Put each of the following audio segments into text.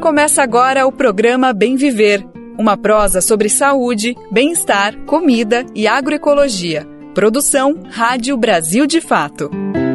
Começa agora o programa Bem Viver, uma prosa sobre saúde, bem-estar, comida e agroecologia. Produção Rádio Brasil de Fato.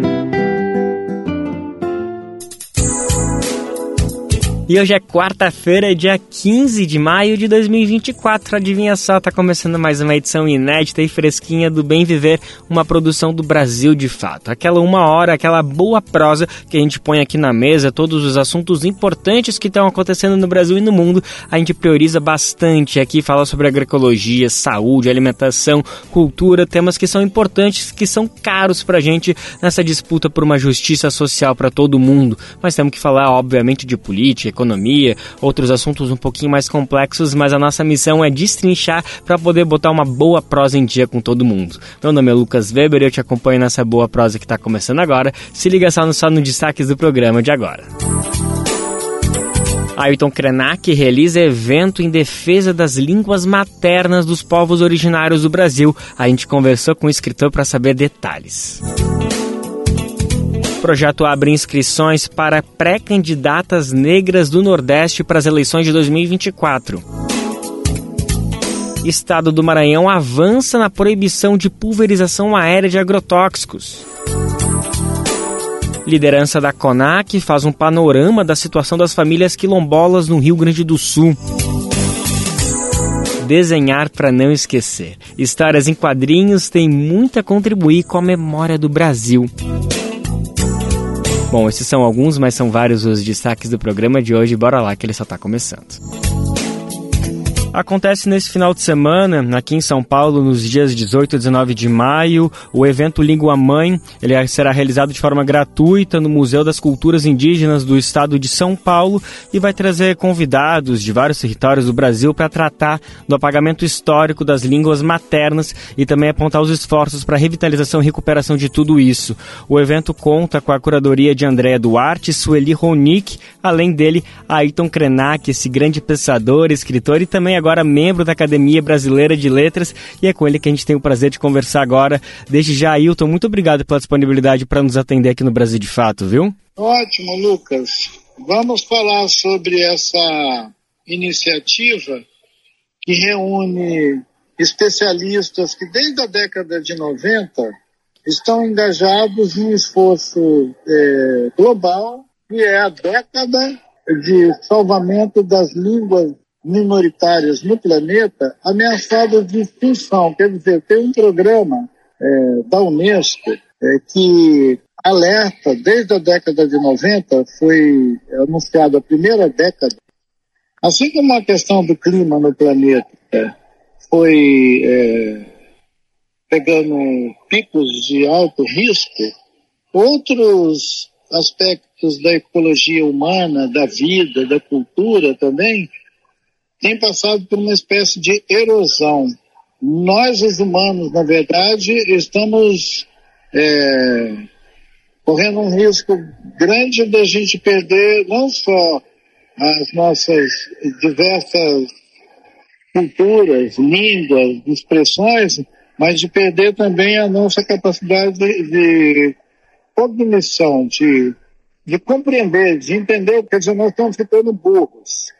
E hoje é quarta-feira, dia 15 de maio de 2024. Adivinha só, tá começando mais uma edição inédita e fresquinha do Bem Viver, uma produção do Brasil de Fato. Aquela uma hora, aquela boa prosa que a gente põe aqui na mesa, todos os assuntos importantes que estão acontecendo no Brasil e no mundo, a gente prioriza bastante aqui, fala sobre agroecologia, saúde, alimentação, cultura, temas que são importantes, que são caros pra gente nessa disputa por uma justiça social para todo mundo. Mas temos que falar, obviamente, de política, economia, outros assuntos um pouquinho mais complexos, mas a nossa missão é destrinchar para poder botar uma boa prosa em dia com todo mundo. Meu nome é Lucas Weber e eu te acompanho nessa boa prosa que está começando agora. Se liga só no destaques do programa de agora. Ayrton Krenak realiza evento em defesa das línguas maternas dos povos originários do Brasil. A gente conversou com o escritor para saber detalhes. O projeto abre inscrições para pré-candidatas negras do Nordeste para as eleições de 2024. Estado do Maranhão avança na proibição de pulverização aérea de agrotóxicos. Liderança da CONAC faz um panorama da situação das famílias quilombolas no Rio Grande do Sul. Desenhar para não esquecer. Histórias em quadrinhos têm muito a contribuir com a memória do Brasil. Bom, esses são alguns, mas são vários os destaques do programa de hoje. Bora lá que ele só está começando. Acontece nesse final de semana, aqui em São Paulo, nos dias 18 e 19 de maio, o evento Língua Mãe. Ele será realizado de forma gratuita no Museu das Culturas Indígenas do Estado de São Paulo e vai trazer convidados de vários territórios do Brasil para tratar do apagamento histórico das línguas maternas e também apontar os esforços para a revitalização e recuperação de tudo isso. O evento conta com a curadoria de Andréa Duarte, Sueli Ronick, além dele, Ayrton Krenak, esse grande pensador, escritor e também agora membro da Academia Brasileira de Letras, e é com ele que a gente tem o prazer de conversar agora. Desde já, Ayrton, muito obrigado pela disponibilidade para nos atender aqui no Brasil de Fato, viu? Ótimo, Lucas. Vamos falar sobre essa iniciativa que reúne especialistas que desde a década de 90 estão engajados em um esforço global, que é a década de salvamento das línguas minoritárias no planeta ameaçadas de extinção. Quer dizer, tem um programa da Unesco que alerta desde a década de 90, foi anunciada a primeira década, assim como a questão do clima no planeta foi pegando picos de alto risco, outros aspectos da ecologia humana, da vida, da cultura também, tem passado por uma espécie de erosão. Nós, os humanos, na verdade, estamos correndo um risco grande da gente perder não só as nossas diversas culturas, línguas, expressões, mas de perder também a nossa capacidade de cognição, de compreender, de entender. Quer dizer, nós estamos ficando burros.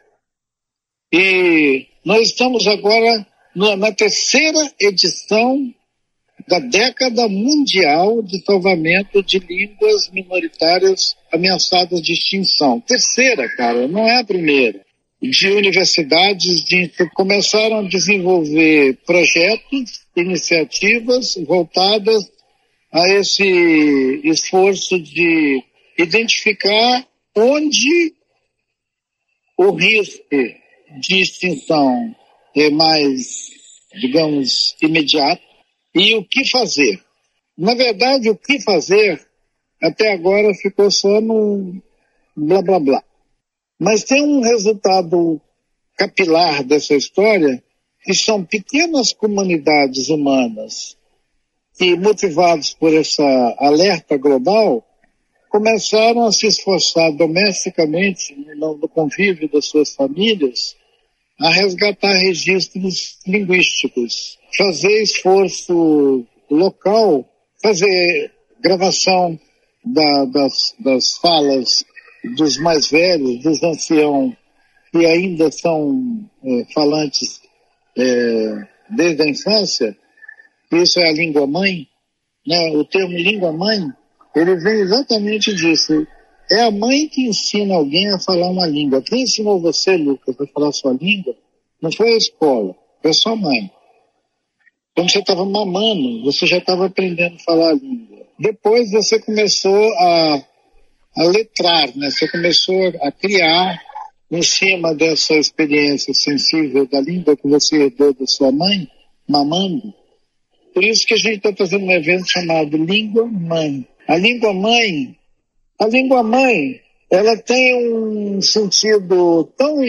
E nós estamos agora na terceira edição da década mundial de salvamento de línguas minoritárias ameaçadas de extinção. Terceira, cara, não é a primeira. De universidades começaram a desenvolver projetos, iniciativas voltadas a esse esforço de identificar onde o risco de extinção é mais, digamos, imediato, e o que fazer. Na verdade, o que fazer até agora ficou só no blá blá blá. Mas tem um resultado capilar dessa história, que são pequenas comunidades humanas que, motivados por essa alerta global, começaram a se esforçar domesticamente no convívio das suas famílias a resgatar registros linguísticos, fazer esforço local, fazer gravação das falas dos mais velhos, dos anciãos que ainda são falantes desde a infância, isso é a língua-mãe, né? O termo língua-mãe, ele vem exatamente disso. É a mãe que ensina alguém a falar uma língua. Quem ensinou você, Lucas, a falar sua língua, não foi a escola, foi a sua mãe. Quando você estava mamando, você já estava aprendendo a falar a língua. Depois você começou a letrar, né? Você começou a criar, em cima dessa experiência sensível da língua que você herdou da sua mãe, mamando. Por isso que a gente está fazendo um evento chamado Língua Mãe. A língua-mãe, ela tem um sentido tão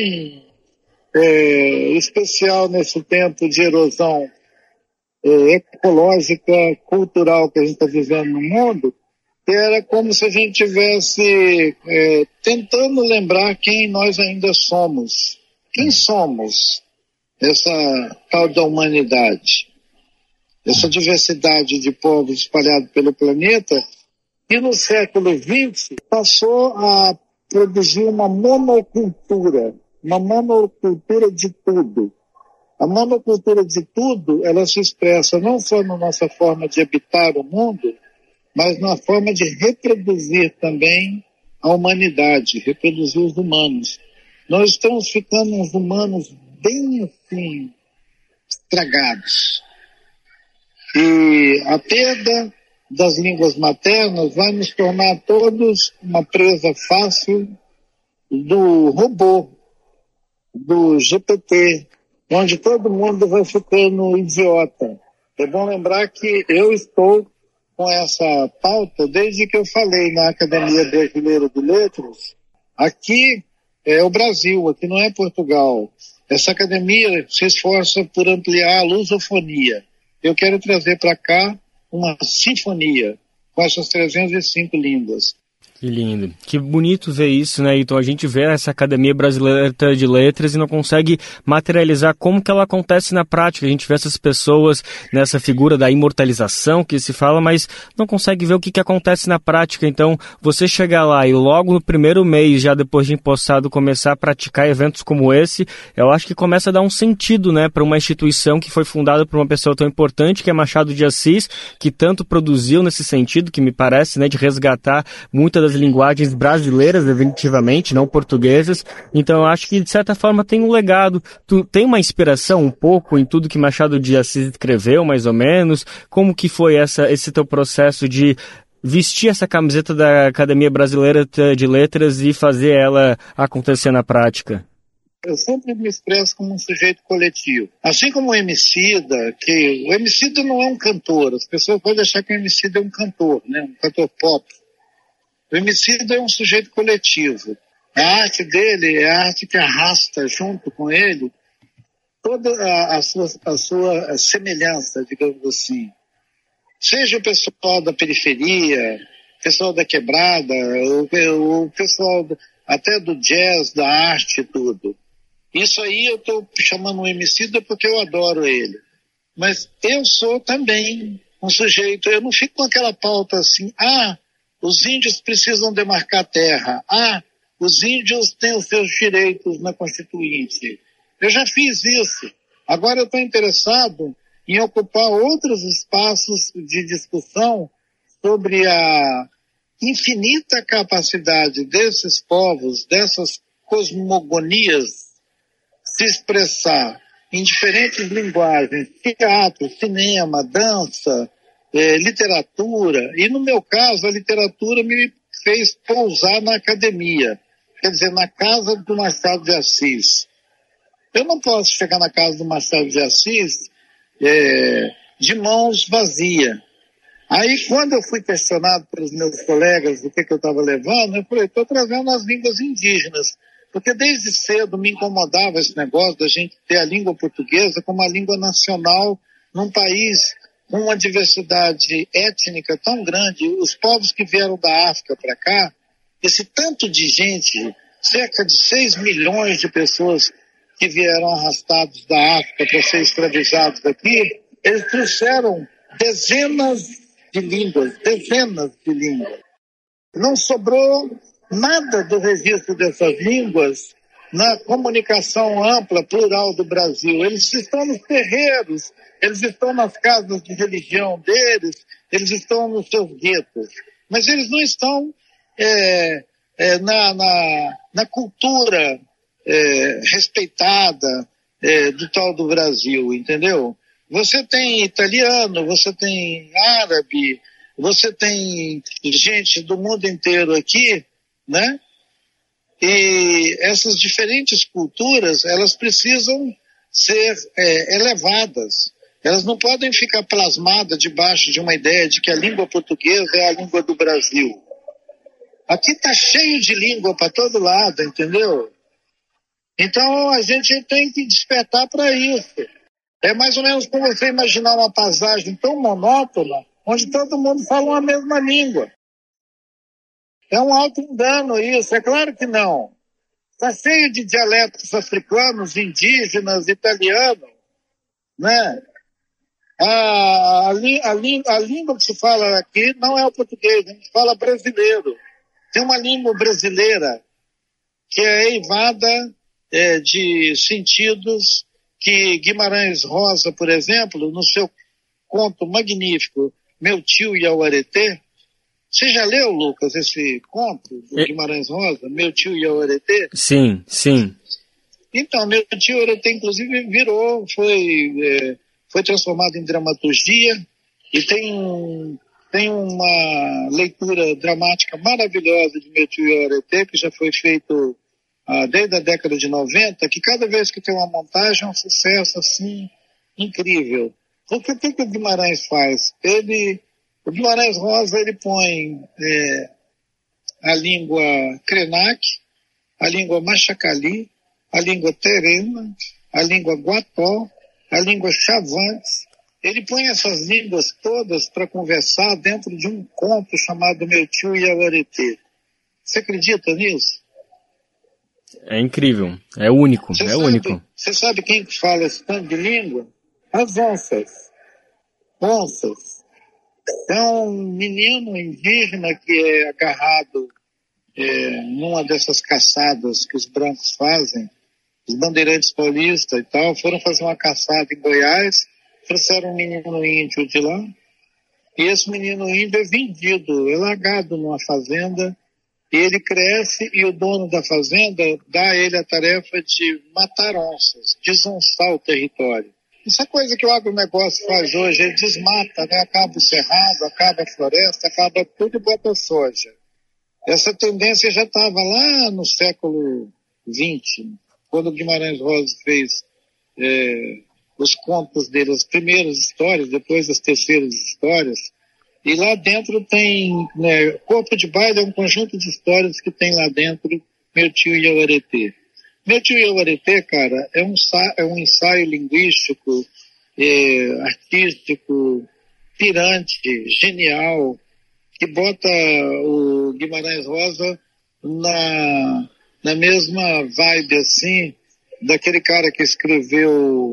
especial nesse tempo de erosão ecológica, cultural que a gente está vivendo no mundo, que era como se a gente estivesse tentando lembrar quem nós ainda somos. Quem somos? Essa tal da humanidade. Essa diversidade de povos espalhados pelo planeta, e no século XX passou a produzir uma monocultura de tudo. A monocultura de tudo, ela se expressa não só na nossa forma de habitar o mundo, mas na forma de reproduzir também a humanidade, reproduzir os humanos. Nós estamos ficando uns humanos bem assim, estragados. E a perda das línguas maternas vai nos tornar todos uma presa fácil do robô, do GPT, onde todo mundo vai ficando idiota. É bom lembrar que eu estou com essa pauta desde que eu falei na Academia Brasileira de Letras. Aqui é o Brasil, aqui não é Portugal. Essa academia se esforça por ampliar a lusofonia. Eu quero trazer para cá uma sinfonia com essas 305 línguas. Que lindo. Que bonito ver isso, né? Então a gente vê essa Academia Brasileira de Letras e não consegue materializar como que ela acontece na prática. A gente vê essas pessoas nessa figura da imortalização que se fala, mas não consegue ver o que acontece na prática. Então, você chegar lá e logo no primeiro mês, já depois de empossado, começar a praticar eventos como esse, eu acho que começa a dar um sentido, né, para uma instituição que foi fundada por uma pessoa tão importante, que é Machado de Assis, que tanto produziu nesse sentido, que me parece, né, de resgatar muitas das linguagens brasileiras, definitivamente, não portuguesas. Então eu acho que de certa forma tem um legado. Tu tem uma inspiração um pouco em tudo que Machado de Assis escreveu, mais ou menos? Como que foi esse teu processo de vestir essa camiseta da Academia Brasileira de Letras e fazer ela acontecer na prática? Eu sempre me expresso como um sujeito coletivo. Assim como o Emicida, que o Emicida não é um cantor, as pessoas podem achar que o Emicida é um cantor, né? Um cantor pop. O Emicida é um sujeito coletivo. A arte dele é a arte que arrasta junto com ele toda a sua semelhança, digamos assim. Seja o pessoal da periferia, o pessoal da quebrada, o pessoal até do jazz, da arte e tudo. Isso aí eu estou chamando o Emicida porque eu adoro ele. Mas eu sou também um sujeito, eu não fico com aquela pauta assim, os índios precisam demarcar terra. Os índios têm os seus direitos na Constituinte. Eu já fiz isso. Agora eu estou interessado em ocupar outros espaços de discussão sobre a infinita capacidade desses povos, dessas cosmogonias, se expressar em diferentes linguagens, teatro, cinema, dança, literatura, e no meu caso a literatura me fez pousar na academia, quer dizer, na casa do Machado de Assis. Eu não posso chegar na casa do Machado de Assis de mãos vazias. Aí quando eu fui questionado pelos meus colegas do que eu estava levando, eu falei, estou trazendo as línguas indígenas, porque desde cedo me incomodava esse negócio da gente ter a língua portuguesa como a língua nacional num país com uma diversidade étnica tão grande. Os povos que vieram da África para cá, esse tanto de gente, cerca de 6 milhões de pessoas que vieram arrastados da África para ser escravizados aqui, eles trouxeram dezenas de línguas. Não sobrou nada do registro dessas línguas na comunicação ampla, plural do Brasil. Eles estão nos terreiros, eles estão nas casas de religião deles, eles estão nos seus guetos. Mas eles não estão na cultura respeitada do tal do Brasil, entendeu? Você tem italiano, você tem árabe, você tem gente do mundo inteiro aqui, né? E essas diferentes culturas, elas precisam ser elevadas. Elas não podem ficar plasmadas debaixo de uma ideia de que a língua portuguesa é a língua do Brasil. Aqui está cheio de língua para todo lado, entendeu? Então a gente tem que despertar para isso. É mais ou menos como você imaginar uma paisagem tão monótona, onde todo mundo fala uma mesma língua. É um auto-engano isso, é claro que não. Está cheio de dialetos africanos, indígenas, italianos, né? A língua que se fala aqui não é o português, a gente fala brasileiro. Tem uma língua brasileira que é eivada de sentidos que Guimarães Rosa, por exemplo, no seu conto magnífico, Meu Tio e Auareté. Você já leu, Lucas, esse conto do Guimarães Rosa, Meu Tio e Auareté? Sim, sim. Então, Meu Tio e Auareté, inclusive, foi transformado em dramaturgia e tem uma leitura dramática maravilhosa de Meu Tio e Auareté, que já foi feito desde a década de 90, que cada vez que tem uma montagem é um sucesso assim incrível. Porque o que o Guimarães faz? O Guimarães Rosa, ele põe a língua Krenak, a língua Machacali, a língua Terema, a língua Guató, a língua Chavantes. Ele põe essas línguas todas para conversar dentro de um conto chamado Meu Tio e Auareté. Você acredita nisso? É incrível, é único, único. Você sabe quem fala esse tanto de língua? As onças. Onças. É um menino indígena que é agarrado numa dessas caçadas que os brancos fazem, os bandeirantes paulistas e tal, foram fazer uma caçada em Goiás, trouxeram um menino índio de lá, e esse menino índio é vendido, é largado numa fazenda, e ele cresce e o dono da fazenda dá a ele a tarefa de matar onças, desonçar o território. Isso é coisa que o agronegócio faz hoje, ele desmata, né? Acaba o cerrado, acaba a floresta, acaba tudo e bota soja. Essa tendência já estava lá no século XX, quando Guimarães Rosa fez os contos dele, as primeiras histórias, depois as terceiras histórias, e lá dentro tem, Corpo de Baile é um conjunto de histórias que tem lá dentro Meu Tio e Auareté. Meu Tio e Auareté, cara, é um ensaio linguístico, artístico, pirante, genial, que bota o Guimarães Rosa na mesma vibe, assim, daquele cara que escreveu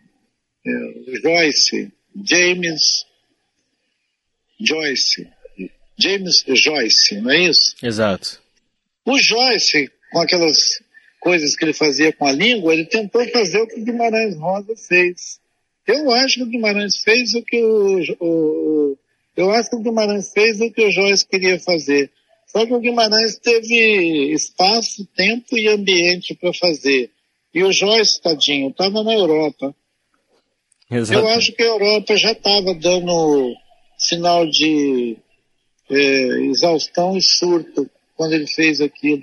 Joyce, James Joyce, não é isso? Exato. O Joyce, com aquelas coisas que ele fazia com a língua, ele tentou fazer o que o Guimarães Rosa fez. Eu acho que o Guimarães fez o que o Joyce queria fazer. Só que o Guimarães teve espaço, tempo e ambiente para fazer. E o Joyce, tadinho, estava na Europa. Exato. Eu acho que a Europa já estava dando sinal de exaustão e surto quando ele fez aquilo.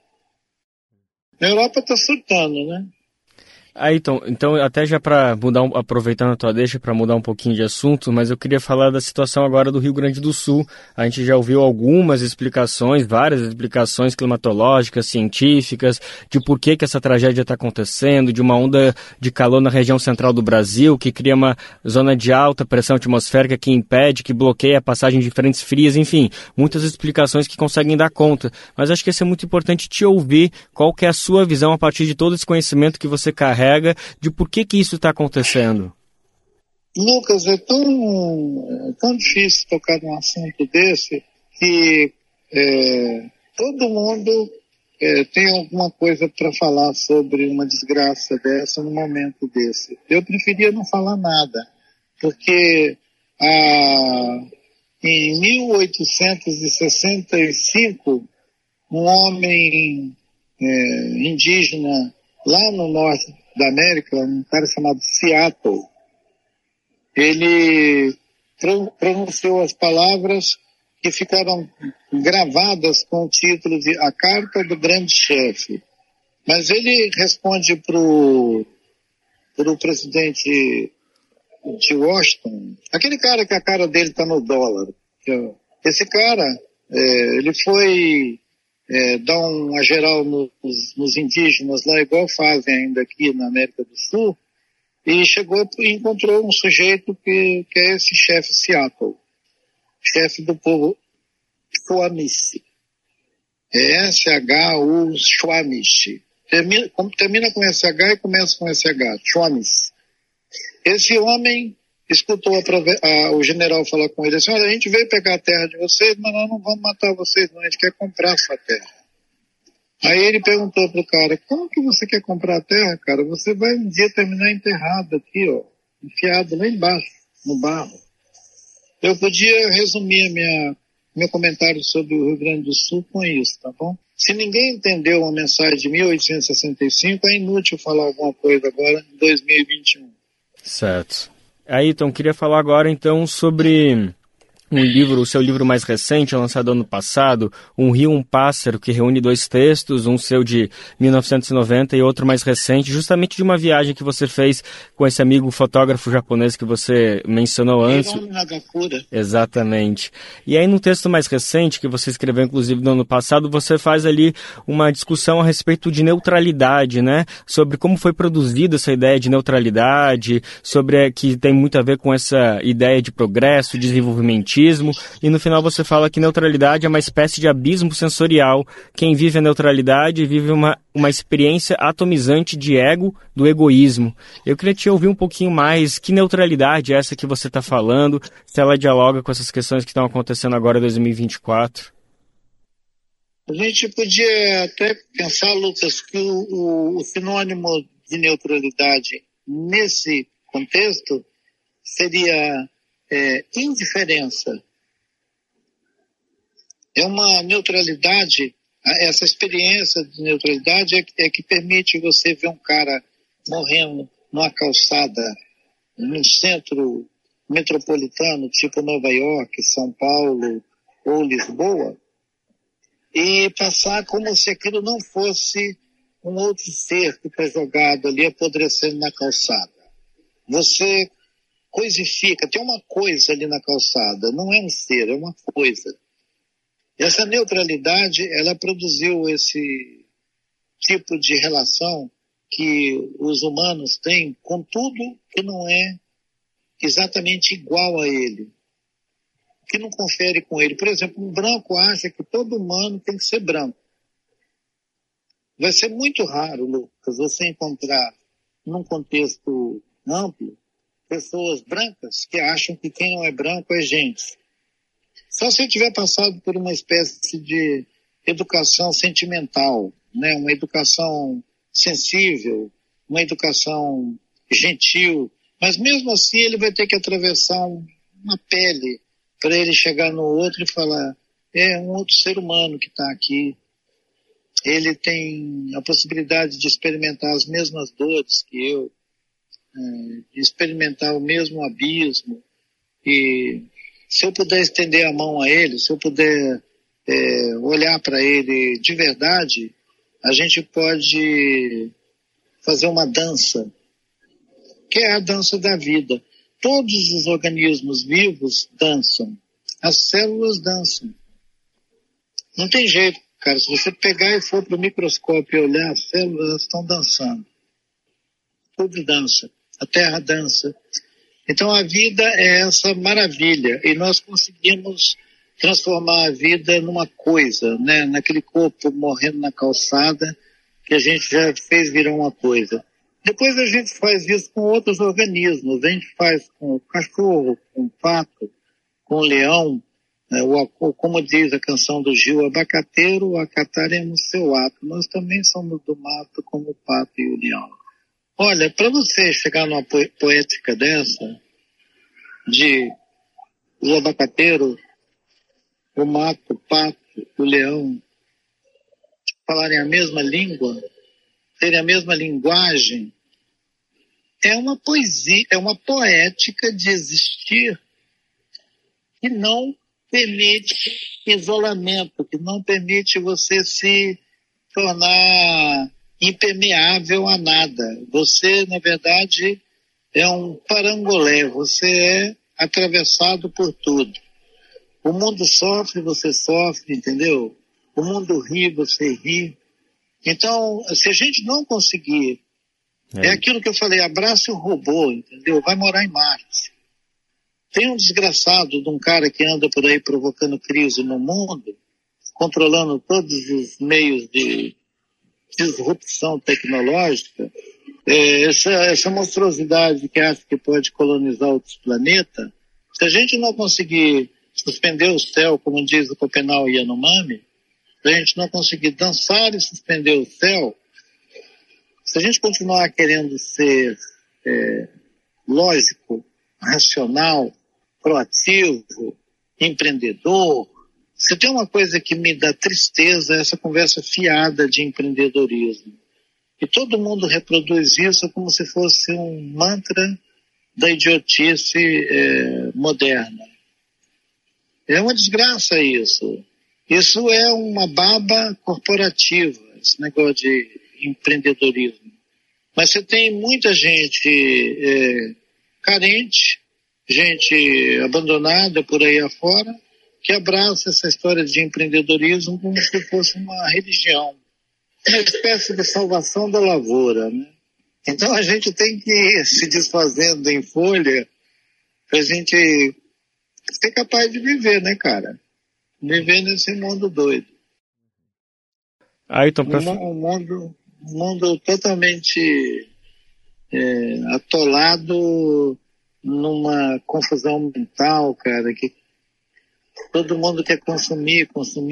A Europa está surtando, né? Então até já para mudar, aproveitando a tua deixa para mudar um pouquinho de assunto, mas eu queria falar da situação agora do Rio Grande do Sul. A gente já ouviu algumas explicações, várias explicações climatológicas, científicas, de por que essa tragédia está acontecendo, de uma onda de calor na região central do Brasil, que cria uma zona de alta pressão atmosférica que impede, que bloqueia a passagem de frentes frias, enfim, muitas explicações que conseguem dar conta. Mas acho que isso é muito importante te ouvir, qual que é a sua visão a partir de todo esse conhecimento que você carrega, de por que isso está acontecendo. Lucas, é tão difícil tocar num assunto desse que todo mundo tem alguma coisa para falar sobre uma desgraça dessa num momento desse. Eu preferia não falar nada, porque em 1865, um homem indígena lá no norte da América, um cara chamado Seattle, ele pronunciou as palavras que ficaram gravadas com o título de A Carta do Grande Chefe. Mas ele responde para o presidente de Washington, aquele cara que a cara dele está no dólar. Esse cara, ele foi dar uma geral nos indígenas lá, igual fazem ainda aqui na América do Sul, e chegou e encontrou um sujeito que é esse chefe Seattle, chefe do povo Squamish. S-H-U Squamish. Termina com SH e começa com SH, Squamish. Esse homem escutou o general falar com ele assim: olha, a gente veio pegar a terra de vocês, mas nós não vamos matar vocês, não, a gente quer comprar a sua terra. Aí ele perguntou pro cara: como que você quer comprar a terra, cara? Você vai um dia terminar enterrado aqui, ó, enfiado lá embaixo, no barro. Eu podia resumir meu comentário sobre o Rio Grande do Sul com isso, tá bom? Se ninguém entendeu a mensagem de 1865, é inútil falar alguma coisa agora em 2021. Certo. Ayrton, queria falar agora então sobre um livro, o seu livro mais recente, lançado ano passado, Um Rio, um Pássaro, que reúne 2 textos, um seu de 1990 e outro mais recente, justamente de uma viagem que você fez com esse amigo fotógrafo japonês que você mencionou antes. Exatamente. E aí no texto mais recente, que você escreveu inclusive no ano passado, você faz ali uma discussão a respeito de neutralidade, né? Sobre como foi produzida essa ideia de neutralidade, sobre que tem muito a ver com essa ideia de progresso, desenvolvimento. E no final você fala que neutralidade é uma espécie de abismo sensorial. Quem vive a neutralidade vive uma experiência atomizante de ego, do egoísmo. Eu queria te ouvir um pouquinho mais. Que neutralidade é essa que você está falando? Se ela dialoga com essas questões que estão acontecendo agora em 2024? A gente podia até pensar, Lucas, que o sinônimo de neutralidade nesse contexto seria indiferença. É uma neutralidade, essa experiência de neutralidade é que permite você ver um cara morrendo numa calçada, num centro metropolitano, tipo Nova York, São Paulo ou Lisboa, e passar como se aquilo não fosse um outro ser que está jogado ali apodrecendo na calçada. Você coisifica, tem uma coisa ali na calçada, não é um ser, é uma coisa. Essa neutralidade, ela produziu esse tipo de relação que os humanos têm com tudo que não é exatamente igual a ele, que não confere com ele. Por exemplo, um branco acha que todo humano tem que ser branco. Vai ser muito raro, Lucas, você encontrar, num contexto amplo, pessoas brancas que acham que quem não é branco é gente. Só se eu tiver passado por uma espécie de educação sentimental, né? Uma educação sensível, uma educação gentil, mas mesmo assim ele vai ter que atravessar uma pele para ele chegar no outro e falar: é um outro ser humano que está aqui. Ele tem a possibilidade de experimentar as mesmas dores que eu, de experimentar o mesmo abismo. E se eu puder estender a mão a ele, se eu puder olhar para ele de verdade, a gente pode fazer uma dança, que é a dança da vida. Todos os organismos vivos dançam, as células dançam. Não tem jeito, cara. Se você pegar e for para o microscópio e olhar, as células estão dançando. Tudo dança. A Terra dança. Então a vida é essa maravilha. E nós conseguimos transformar a vida numa coisa, né? Naquele corpo morrendo na calçada, que a gente já fez virar uma coisa. Depois a gente faz isso com outros organismos. A gente faz com o cachorro, com o pato, com o leão. Como diz a canção do Gil, abacateiro, acataremos seu ato. Nós também somos do mato como o pato e o leão. Olha, para você chegar numa poética dessa, de o abacateiro, o mato, o pato, o leão, falarem a mesma língua, terem a mesma linguagem, é uma poesia, é uma poética de existir que não permite isolamento, que não permite você se tornar impermeável a nada. Você, na verdade, é um parangolé, você é atravessado por tudo. O mundo sofre, você sofre, entendeu? O mundo ri, você ri. Então, se a gente não conseguir, é aquilo que eu falei, abrace o robô, entendeu? Vai morar em Marte. Tem um desgraçado de um cara que anda por aí provocando crise no mundo, controlando todos os meios de disrupção tecnológica, essa monstruosidade que acha que pode colonizar outros planetas, se a gente não conseguir suspender o céu, como diz o Copenau Yanomami, se a gente não conseguir dançar e suspender o céu, se a gente continuar querendo ser lógico, racional, proativo, empreendedor, se tem uma coisa que me dá tristeza, é essa conversa fiada de empreendedorismo. E todo mundo reproduz isso como se fosse um mantra da idiotice moderna. É uma desgraça isso. Isso é uma baba corporativa, esse negócio de empreendedorismo. Mas você tem muita gente carente, gente abandonada por aí afora, que abraça essa história de empreendedorismo como se fosse uma religião, uma espécie de salvação da lavoura, né? Então a gente tem que ir se desfazendo em folha para a gente ser capaz de viver, né, cara? Viver nesse mundo doido. Ayrton, um mundo totalmente atolado numa confusão mental, cara, que todo mundo quer consumir,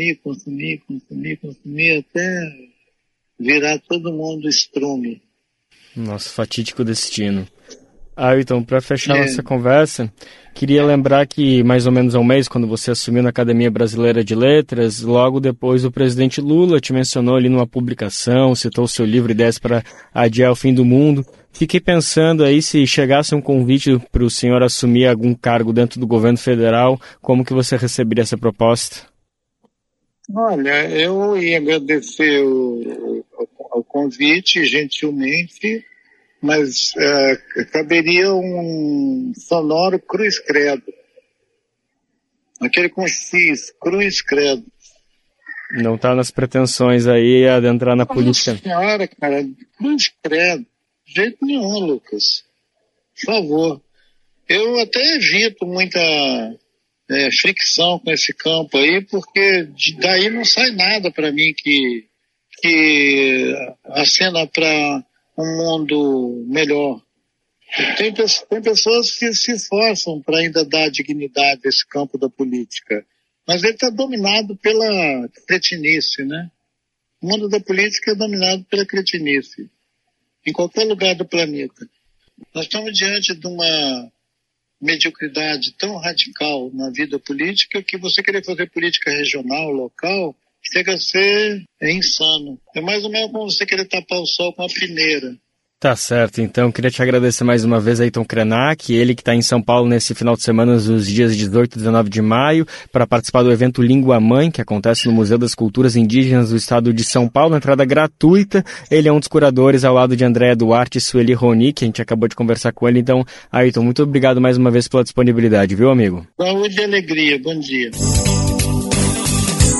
até virar todo mundo estrume. Nosso fatídico destino. Ayrton, para fechar nossa conversa, queria lembrar que mais ou menos há um mês, quando você assumiu na Academia Brasileira de Letras, logo depois o presidente Lula te mencionou ali numa publicação, citou o seu livro Ideias para Adiar o Fim do Mundo. Fiquei pensando aí, se chegasse um convite para o senhor assumir algum cargo dentro do governo federal, como que você receberia essa proposta? Olha, eu ia agradecer o convite, gentilmente, mas caberia um sonoro cruz credo. Aquele com X, cruz credo. Não está nas pretensões aí adentrar na política. Nossa senhora, cara, cruz credo. De jeito nenhum, Lucas. Por favor. Eu até evito muita fricção com esse campo aí, porque daí não sai nada para mim que acena para um mundo melhor. Tem pessoas que se esforçam para ainda dar dignidade a esse campo da política, mas ele está dominado pela cretinice, né? O mundo da política é dominado pela cretinice, em qualquer lugar do planeta. Nós estamos diante de uma mediocridade tão radical na vida política que você querer fazer política regional, local, chega a ser insano. É mais ou menos como você querer tapar o sol com a peneira. Tá certo, então queria te agradecer mais uma vez a Ayrton Krenak, ele que está em São Paulo nesse final de semana, os dias 18 e 19 de maio, para participar do evento Língua Mãe, que acontece no Museu das Culturas Indígenas do Estado de São Paulo, entrada gratuita. Ele é um dos curadores ao lado de Andréa Duarte e Sueli Roni, que a gente acabou de conversar com ele. Então, Ayrton, muito obrigado mais uma vez pela disponibilidade, viu, amigo? Saúde e alegria, bom dia.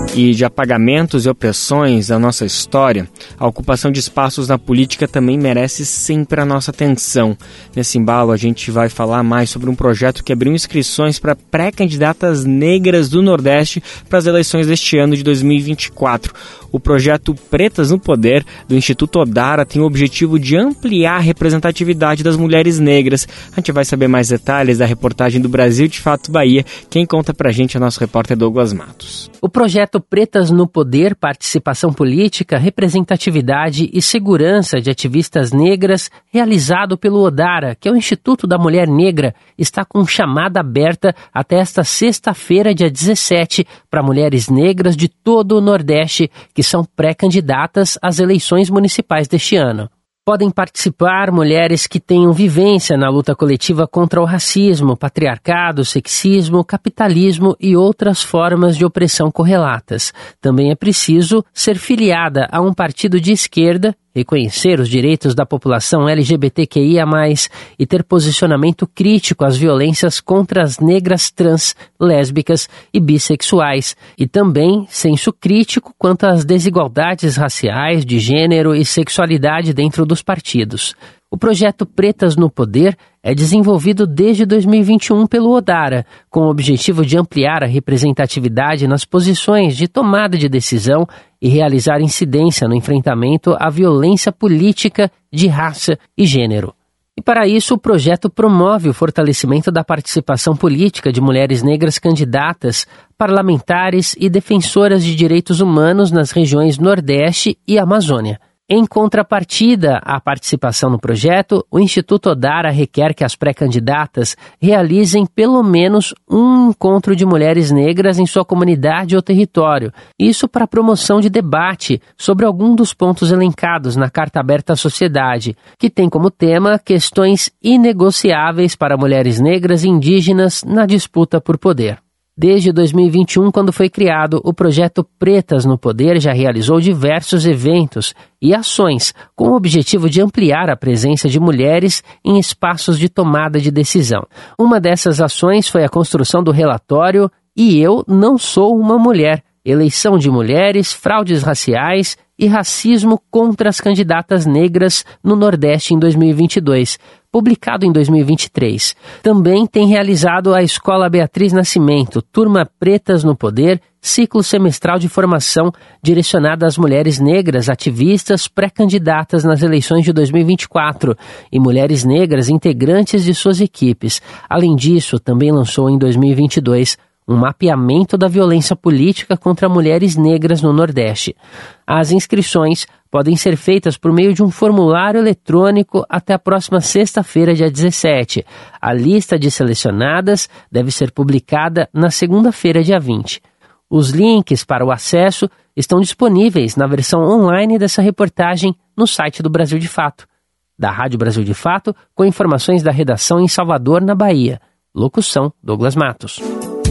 e de apagamentos e opressões da nossa história, a ocupação de espaços na política também merece sempre a nossa atenção. Nesse embalo, a gente vai falar mais sobre um projeto que abriu inscrições para pré-candidatas negras do Nordeste para as eleições deste ano de 2024. O projeto Pretas no Poder, do Instituto Odara, tem o objetivo de ampliar a representatividade das mulheres negras. A gente vai saber mais detalhes da reportagem do Brasil de Fato Bahia. Quem conta pra gente é o nosso repórter Douglas Matos. O projeto Pretas no Poder, Participação Política, Representatividade e Segurança de Ativistas Negras, realizado pelo Odara, que é o Instituto da Mulher Negra, está com chamada aberta até esta sexta-feira, dia 17, para mulheres negras de todo o Nordeste, que são pré-candidatas às eleições municipais deste ano. Podem participar mulheres que tenham vivência na luta coletiva contra o racismo, patriarcado, sexismo, capitalismo e outras formas de opressão correlatas. Também é preciso ser filiada a um partido de esquerda, reconhecer os direitos da população LGBTQIA+, e ter posicionamento crítico às violências contra as negras trans, lésbicas e bissexuais, e também senso crítico quanto às desigualdades raciais, de gênero e sexualidade dentro dos partidos. O projeto Pretas no Poder é desenvolvido desde 2021 pelo Odara, com o objetivo de ampliar a representatividade nas posições de tomada de decisão e realizar incidência no enfrentamento à violência política de raça e gênero. E para isso, o projeto promove o fortalecimento da participação política de mulheres negras candidatas, parlamentares e defensoras de direitos humanos nas regiões Nordeste e Amazônia. Em contrapartida à participação no projeto, o Instituto Odara requer que as pré-candidatas realizem pelo menos um encontro de mulheres negras em sua comunidade ou território, isso para a promoção de debate sobre algum dos pontos elencados na Carta Aberta à Sociedade, que tem como tema questões inegociáveis para mulheres negras e indígenas na disputa por poder. Desde 2021, quando foi criado, o projeto Pretas no Poder já realizou diversos eventos e ações com o objetivo de ampliar a presença de mulheres em espaços de tomada de decisão. Uma dessas ações foi a construção do relatório E Eu Não Sou Uma Mulher, Eleição de Mulheres, Fraudes Raciais e Racismo contra as Candidatas Negras no Nordeste em 2022, publicado em 2023. Também tem realizado a Escola Beatriz Nascimento, Turma Pretas no Poder, ciclo semestral de formação direcionada às mulheres negras ativistas pré-candidatas nas eleições de 2024 e mulheres negras integrantes de suas equipes. Além disso, também lançou em 2022 um mapeamento da violência política contra mulheres negras no Nordeste. As inscrições podem ser feitas por meio de um formulário eletrônico até a próxima sexta-feira, dia 17. A lista de selecionadas deve ser publicada na segunda-feira, dia 20. Os links para o acesso estão disponíveis na versão online dessa reportagem no site do Brasil de Fato. Da Rádio Brasil de Fato, com informações da redação em Salvador, na Bahia. Locução, Douglas Matos.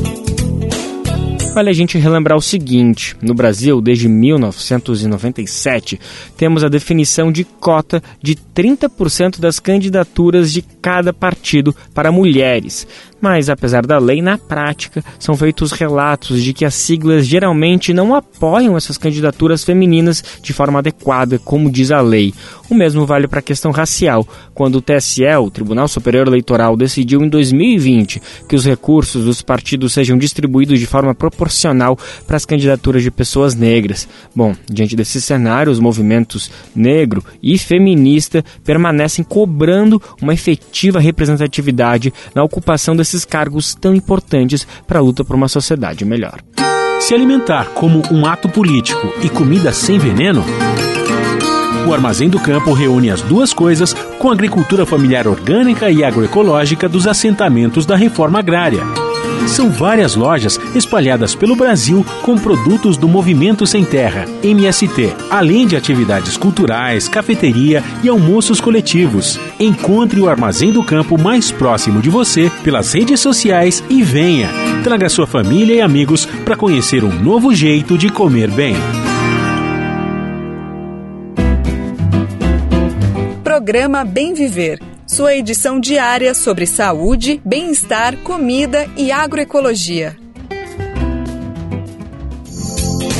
Vale a gente relembrar o seguinte: no Brasil, desde 1997, temos a definição de cota de 30% das candidaturas de cada partido para mulheres. Mas, apesar da lei, na prática, são feitos relatos de que as siglas geralmente não apoiam essas candidaturas femininas de forma adequada, como diz a lei. O mesmo vale para a questão racial, quando o TSE, o Tribunal Superior Eleitoral, decidiu em 2020 que os recursos dos partidos sejam distribuídos de forma proporcional para as candidaturas de pessoas negras. Bom, diante desse cenário, os movimentos negro e feminista permanecem cobrando uma efetiva representatividade na ocupação desses cargos tão importantes para a luta por uma sociedade melhor. Se alimentar como um ato político e comida sem veneno? O Armazém do Campo reúne as duas coisas com a agricultura familiar orgânica e agroecológica dos assentamentos da reforma agrária. São várias lojas espalhadas pelo Brasil com produtos do Movimento Sem Terra, MST, além de atividades culturais, cafeteria e almoços coletivos. Encontre o Armazém do Campo mais próximo de você pelas redes sociais e venha. Traga sua família e amigos para conhecer um novo jeito de comer bem. Programa Bem Viver, sua edição diária sobre saúde, bem-estar, comida e agroecologia.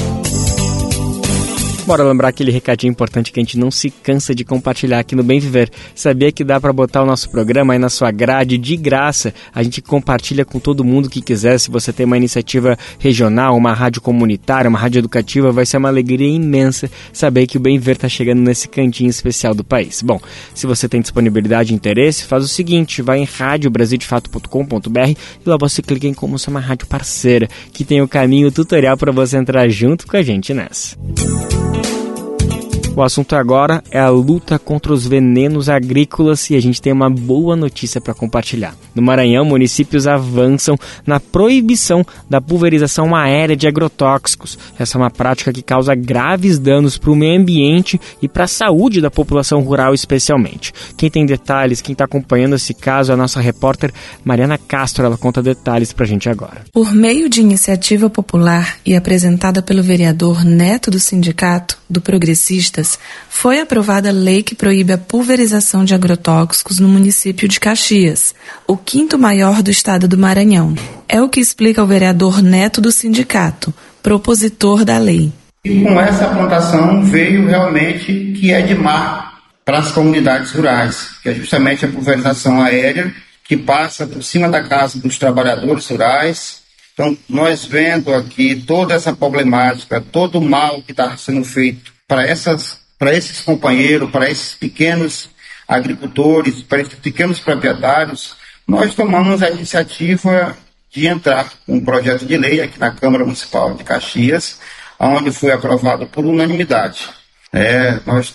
Bora lembrar aquele recadinho importante que a gente não se cansa de compartilhar aqui no Bem Viver. Sabia que dá para botar o nosso programa aí na sua grade de graça? A gente compartilha com todo mundo que quiser. Se você tem uma iniciativa regional, uma rádio comunitária, uma rádio educativa, vai ser uma alegria imensa saber que o Bem Viver está chegando nesse cantinho especial do país. Bom, se você tem disponibilidade e interesse, faz o seguinte, vai em radiobrasildefato.com.br e lá você clica em como ser uma rádio parceira, que tem o caminho tutorial para você entrar junto com a gente nessa. O assunto agora é a luta contra os venenos agrícolas e a gente tem uma boa notícia para compartilhar. No Maranhão, municípios avançam na proibição da pulverização aérea de agrotóxicos. Essa é uma prática que causa graves danos para o meio ambiente e para a saúde da população rural especialmente. Quem tem detalhes, quem está acompanhando esse caso é a nossa repórter Mariana Castro. Ela conta detalhes para a gente agora. Por meio de iniciativa popular e apresentada pelo vereador Neto do Sindicato do Progressistas, foi aprovada a lei que proíbe a pulverização de agrotóxicos no município de Caxias, o quinto maior do estado do Maranhão. É o que explica o vereador Neto do Sindicato, propositor da lei. E com essa plantação veio realmente que é de mar para as comunidades rurais, que é justamente a pulverização aérea que passa por cima da casa dos trabalhadores rurais. Então, nós vendo aqui toda essa problemática, todo o mal que está sendo feito para esses companheiros, para esses pequenos agricultores, para esses pequenos proprietários, nós tomamos a iniciativa de entrar com um projeto de lei aqui na Câmara Municipal de Caxias, onde foi aprovado por unanimidade. Nós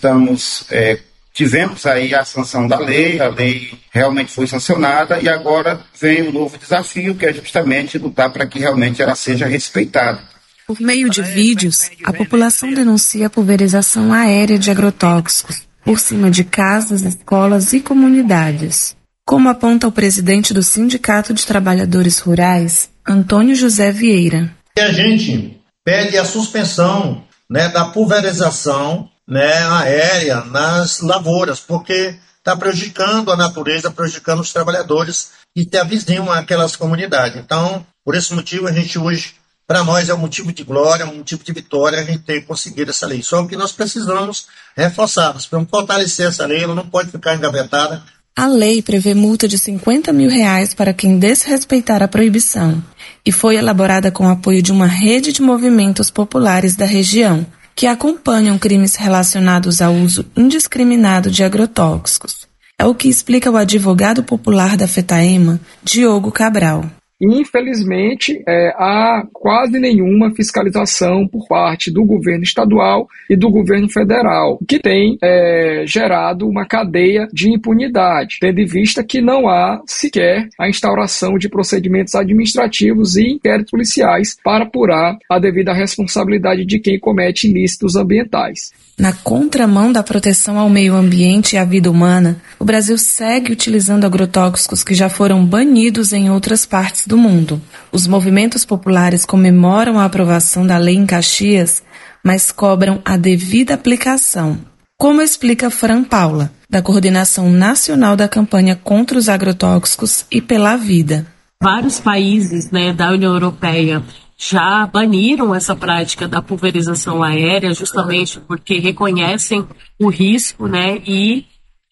tivemos aí a sanção da lei, a lei realmente foi sancionada e agora vem um novo desafio, que é justamente lutar para que realmente ela seja respeitada. Por meio de vídeos, a população denuncia a pulverização aérea de agrotóxicos por cima de casas, escolas e comunidades. Como aponta o presidente do Sindicato de Trabalhadores Rurais, Antônio José Vieira. A gente pede a suspensão, da pulverização aérea nas lavouras, porque está prejudicando a natureza, prejudicando os trabalhadores que avizinham aquelas comunidades. Então, por esse motivo, a gente hoje, para nós, é um motivo de glória, um motivo de vitória a gente ter conseguido essa lei. Só que nós precisamos reforçar, nós precisamos fortalecer essa lei, ela não pode ficar engavetada. A lei prevê multa de R$50 mil para quem desrespeitar a proibição e foi elaborada com o apoio de uma rede de movimentos populares da região que acompanham crimes relacionados ao uso indiscriminado de agrotóxicos. É o que explica o advogado popular da FETAEMA, Diogo Cabral. Infelizmente, há quase nenhuma fiscalização por parte do governo estadual e do governo federal, o que tem gerado uma cadeia de impunidade, tendo em vista que não há sequer a instauração de procedimentos administrativos e inquéritos policiais para apurar a devida responsabilidade de quem comete ilícitos ambientais. Na contramão da proteção ao meio ambiente e à vida humana, o Brasil segue utilizando agrotóxicos que já foram banidos em outras partes do mundo. Os movimentos populares comemoram a aprovação da lei em Caxias, mas cobram a devida aplicação. Como explica Fran Paula, da Coordenação Nacional da Campanha contra os Agrotóxicos e pela Vida. Vários países da União Europeia já baniram essa prática da pulverização aérea justamente porque reconhecem o risco e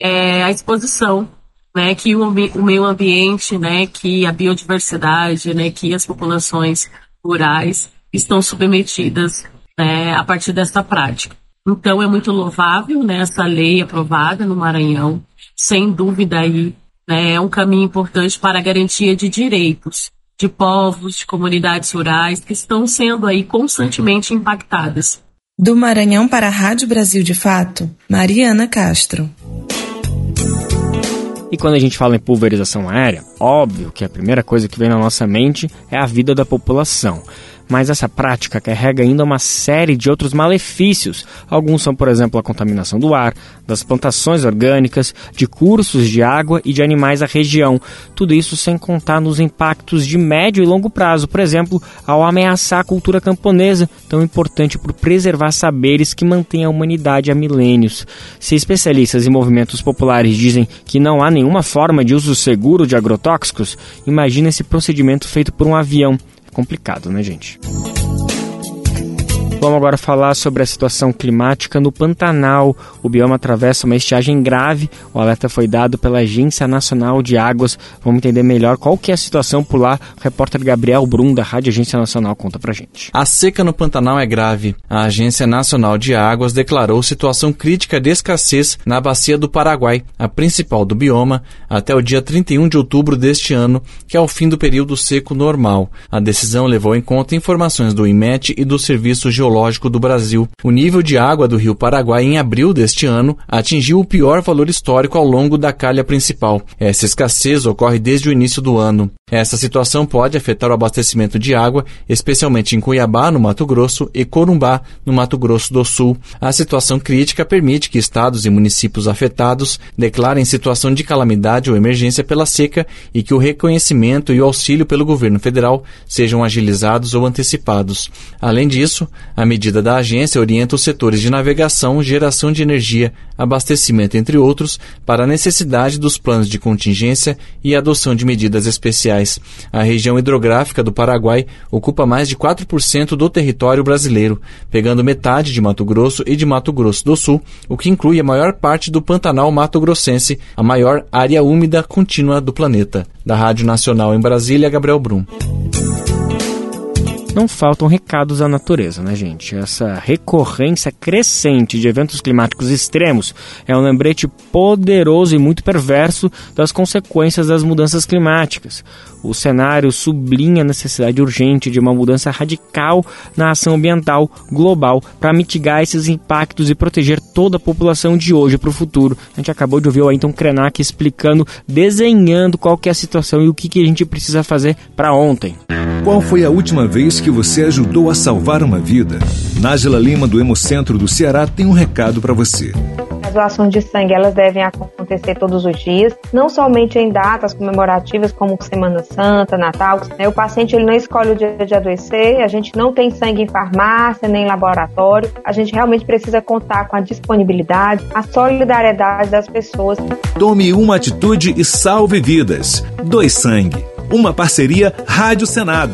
a exposição que o meio ambiente, que a biodiversidade, que as populações rurais estão submetidas a partir dessa prática. Então é muito louvável essa lei aprovada no Maranhão, sem dúvida aí é um caminho importante para a garantia de direitos de povos, de comunidades rurais que estão sendo aí constantemente impactadas. Do Maranhão para a Rádio Brasil de Fato, Mariana Castro. E quando a gente fala em pulverização aérea, óbvio que a primeira coisa que vem na nossa mente é a vida da população. Mas essa prática carrega ainda uma série de outros malefícios. Alguns são, por exemplo, a contaminação do ar, das plantações orgânicas, de cursos de água e de animais da região. Tudo isso sem contar nos impactos de médio e longo prazo, por exemplo, ao ameaçar a cultura camponesa, tão importante por preservar saberes que mantêm a humanidade há milênios. Se especialistas e movimentos populares dizem que não há nenhuma forma de uso seguro de agrotóxicos, imagina esse procedimento feito por um avião. Complicado, né, gente? Vamos agora falar sobre a situação climática no Pantanal. O bioma atravessa uma estiagem grave. O alerta foi dado pela Agência Nacional de Águas. Vamos entender melhor qual que é a situação por lá. O repórter Gabriel Brum, da Rádio Agência Nacional, conta pra gente. A seca no Pantanal é grave. A Agência Nacional de Águas declarou situação crítica de escassez na Bacia do Paraguai, a principal do bioma, até o dia 31 de outubro deste ano, que é o fim do período seco normal. A decisão levou em conta informações do IMET e do Serviço Geológico do Brasil. O nível de água do rio Paraguai em abril deste ano atingiu o pior valor histórico ao longo da calha principal. Essa escassez ocorre desde o início do ano. Essa situação pode afetar o abastecimento de água, especialmente em Cuiabá, no Mato Grosso, e Corumbá, no Mato Grosso do Sul. A situação crítica permite que estados e municípios afetados declarem situação de calamidade ou emergência pela seca e que o reconhecimento e o auxílio pelo governo federal sejam agilizados ou antecipados. Além disso, a medida da agência orienta os setores de navegação, geração de energia, abastecimento, entre outros, para a necessidade dos planos de contingência e adoção de medidas especiais. A região hidrográfica do Paraguai ocupa mais de 4% do território brasileiro, pegando metade de Mato Grosso e de Mato Grosso do Sul, o que inclui a maior parte do Pantanal mato-grossense, a maior área úmida contínua do planeta. Da Rádio Nacional em Brasília, Gabriel Brum. Não faltam recados à natureza, né, gente? Essa recorrência crescente de eventos climáticos extremos é um lembrete poderoso e muito perverso das consequências das mudanças climáticas. O cenário sublinha a necessidade urgente de uma mudança radical na ação ambiental global para mitigar esses impactos e proteger toda a população de hoje para o futuro. A gente acabou de ouvir o Ayrton Krenak explicando, desenhando qual que é a situação e o que a gente precisa fazer para ontem. Qual foi a última vez que você ajudou a salvar uma vida? Nájila Lima, do Hemocentro do Ceará, tem um recado para você. As doações de sangue, elas devem acontecer todos os dias, não somente em datas comemorativas como Semana Santa, Natal. O paciente ele não escolhe o dia de adoecer, a gente não tem sangue em farmácia, nem em laboratório. A gente realmente precisa contar com a disponibilidade, a solidariedade das pessoas. Tome uma atitude e salve vidas. Doe sangue. Uma parceria Rádio Senado.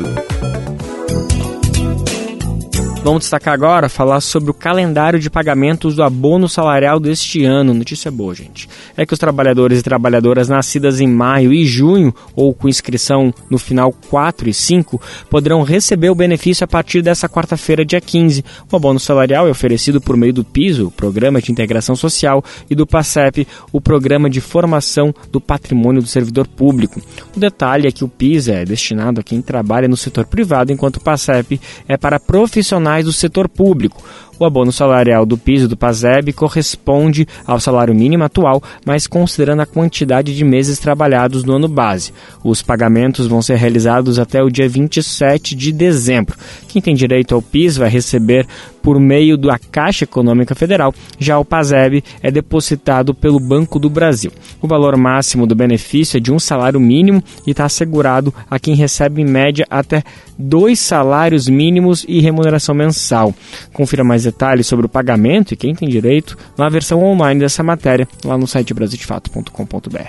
Vamos destacar agora, falar sobre o calendário de pagamentos do abono salarial deste ano. Notícia boa, gente. É que os trabalhadores e trabalhadoras nascidas em maio e junho, ou com inscrição no final 4 e 5, poderão receber o benefício a partir dessa quarta-feira, dia 15. O abono salarial é oferecido por meio do PISO, o Programa de Integração Social, e do PASEP, o Programa de Formação do Patrimônio do Servidor Público. O detalhe é que o PIS é destinado a quem trabalha no setor privado, enquanto o PASEP é para profissionais do setor público. O abono salarial do PIS e do PASEB corresponde ao salário mínimo atual, mas considerando a quantidade de meses trabalhados no ano base. Os pagamentos vão ser realizados até o dia 27 de dezembro. Quem tem direito ao PIS vai receber por meio da Caixa Econômica Federal, já o PASEB é depositado pelo Banco do Brasil. O valor máximo do benefício é de um salário mínimo e está assegurado a quem recebe em média até 2 salários mínimos e remuneração mensal. Confira mais detalhes sobre o pagamento e quem tem direito na versão online dessa matéria lá no site brasildefato.com.br.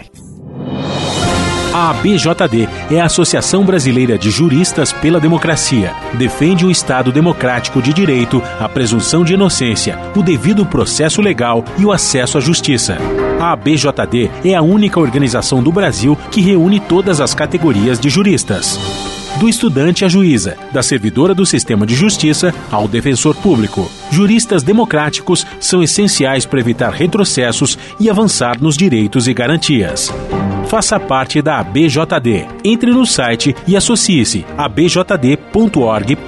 A ABJD é a Associação Brasileira de Juristas pela Democracia. Defende o Estado democrático de direito, a presunção de inocência, o devido processo legal e o acesso à justiça. A ABJD é a única organização do Brasil que reúne todas as categorias de juristas. Do estudante à juíza, da servidora do sistema de justiça ao defensor público. Juristas democráticos são essenciais para evitar retrocessos e avançar nos direitos e garantias. Faça parte da ABJD. Entre no site e associe-se a abjd.org.br.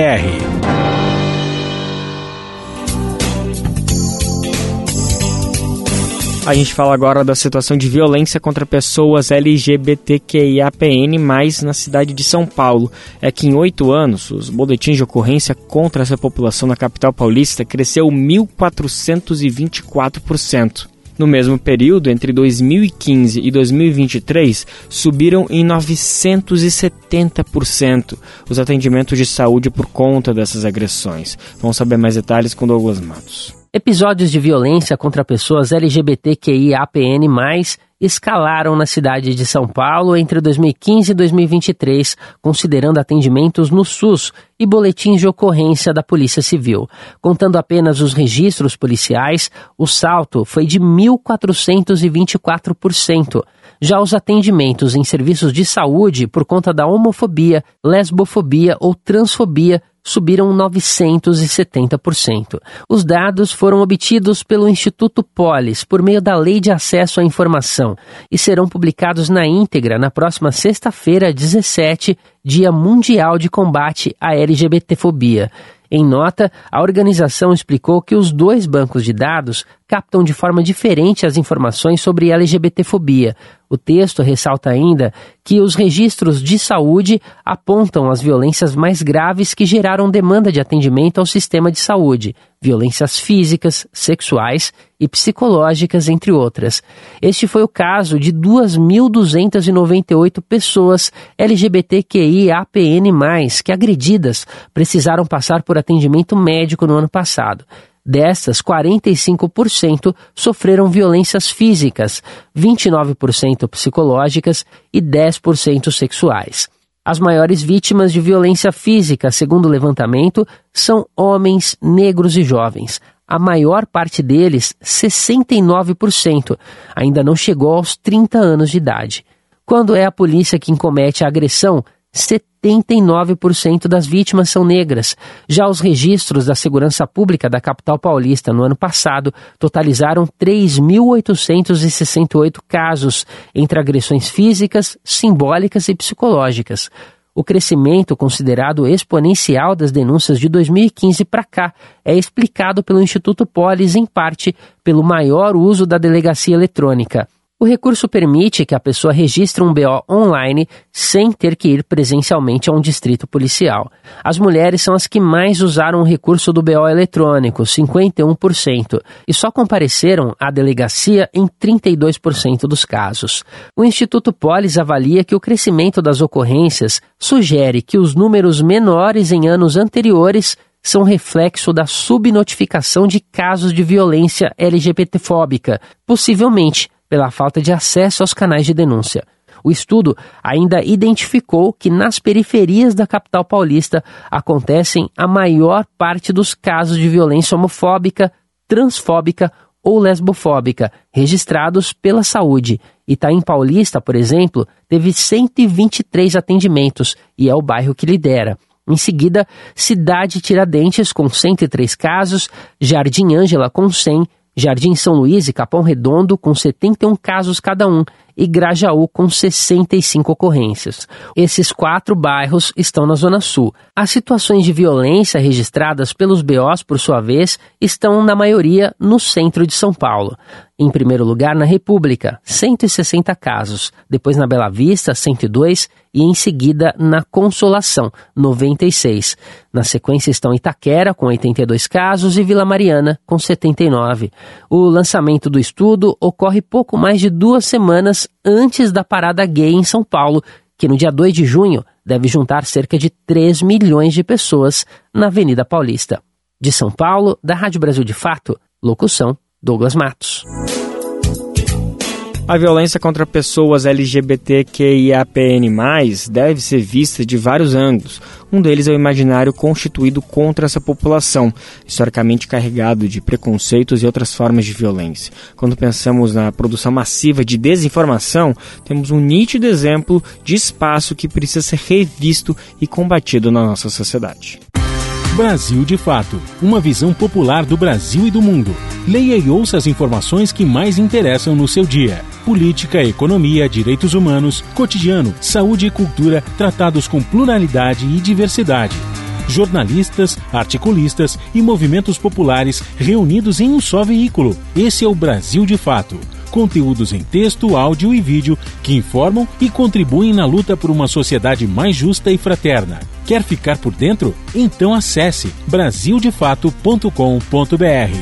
A gente fala agora da situação de violência contra pessoas LGBTQIAPN+, na cidade de São Paulo. É que em 8 anos, os boletins de ocorrência contra essa população na capital paulista cresceu 1.424%. No mesmo período, entre 2015 e 2023, subiram em 970% os atendimentos de saúde por conta dessas agressões. Vamos saber mais detalhes com Douglas Matos. Episódios de violência contra pessoas LGBTQIAPN+, escalaram na cidade de São Paulo entre 2015 e 2023, considerando atendimentos no SUS e boletins de ocorrência da Polícia Civil. Contando apenas os registros policiais, o salto foi de 1.424%. Já os atendimentos em serviços de saúde por conta da homofobia, lesbofobia ou transfobia subiram 970%. Os dados foram obtidos pelo Instituto Polis por meio da Lei de Acesso à Informação e serão publicados na íntegra na próxima sexta-feira, 17, Dia Mundial de Combate à LGBTfobia. Em nota, a organização explicou que os dois bancos de dados captam de forma diferente as informações sobre LGBTfobia. O texto ressalta ainda que os registros de saúde apontam as violências mais graves que geraram demanda de atendimento ao sistema de saúde, violências físicas, sexuais e psicológicas, entre outras. Este foi o caso de 2.298 pessoas LGBTQIAPN+, que agredidas precisaram passar por atendimento médico no ano passado. Destas, 45% sofreram violências físicas, 29% psicológicas e 10% sexuais. As maiores vítimas de violência física, segundo o levantamento, são homens, negros e jovens. A maior parte deles, 69%, ainda não chegou aos 30 anos de idade. Quando é a polícia quem comete a agressão, 79% das vítimas são negras. Já os registros da Segurança Pública da capital paulista no ano passado totalizaram 3.868 casos, entre agressões físicas, simbólicas e psicológicas. O crescimento considerado exponencial das denúncias de 2015 para cá é explicado pelo Instituto Polis, em parte, pelo maior uso da delegacia eletrônica. O recurso permite que a pessoa registre um BO online sem ter que ir presencialmente a um distrito policial. As mulheres são as que mais usaram o recurso do BO eletrônico, 51%, e só compareceram à delegacia em 32% dos casos. O Instituto Polis avalia que o crescimento das ocorrências sugere que os números menores em anos anteriores são reflexo da subnotificação de casos de violência LGBTfóbica, possivelmente pela falta de acesso aos canais de denúncia. O estudo ainda identificou que nas periferias da capital paulista acontecem a maior parte dos casos de violência homofóbica, transfóbica ou lesbofóbica registrados pela saúde. Itaim Paulista, por exemplo, teve 123 atendimentos e é o bairro que lidera. Em seguida, Cidade Tiradentes com 103 casos, Jardim Ângela com 100, Jardim São Luís e Capão Redondo com 71 casos cada um e Grajaú com 65 ocorrências. Esses 4 bairros estão na Zona Sul. As situações de violência registradas pelos BOs, por sua vez, estão na maioria no centro de São Paulo. Em primeiro lugar, na República, 160 casos, depois na Bela Vista, 102 e em seguida na Consolação, 96. Na sequência estão Itaquera, com 82 casos, e Vila Mariana, com 79. O lançamento do estudo ocorre pouco mais de 2 semanas antes da parada gay em São Paulo, que no dia 2 de junho deve juntar cerca de 3 milhões de pessoas na Avenida Paulista. De São Paulo, da Rádio Brasil de Fato, locução Douglas Matos. A violência contra pessoas LGBTQIAPN+, deve ser vista de vários ângulos. Um deles é o imaginário constituído contra essa população, historicamente carregado de preconceitos e outras formas de violência. Quando pensamos na produção massiva de desinformação, temos um nítido exemplo de espaço que precisa ser revisto e combatido na nossa sociedade. Brasil de Fato, uma visão popular do Brasil e do mundo. Leia e ouça as informações que mais interessam no seu dia. Política, economia, direitos humanos, cotidiano, saúde e cultura, tratados com pluralidade e diversidade. Jornalistas, articulistas e movimentos populares reunidos em um só veículo. Esse é o Brasil de Fato. Conteúdos em texto, áudio e vídeo que informam e contribuem na luta por uma sociedade mais justa e fraterna. Quer ficar por dentro? Então acesse brasildefato.com.br.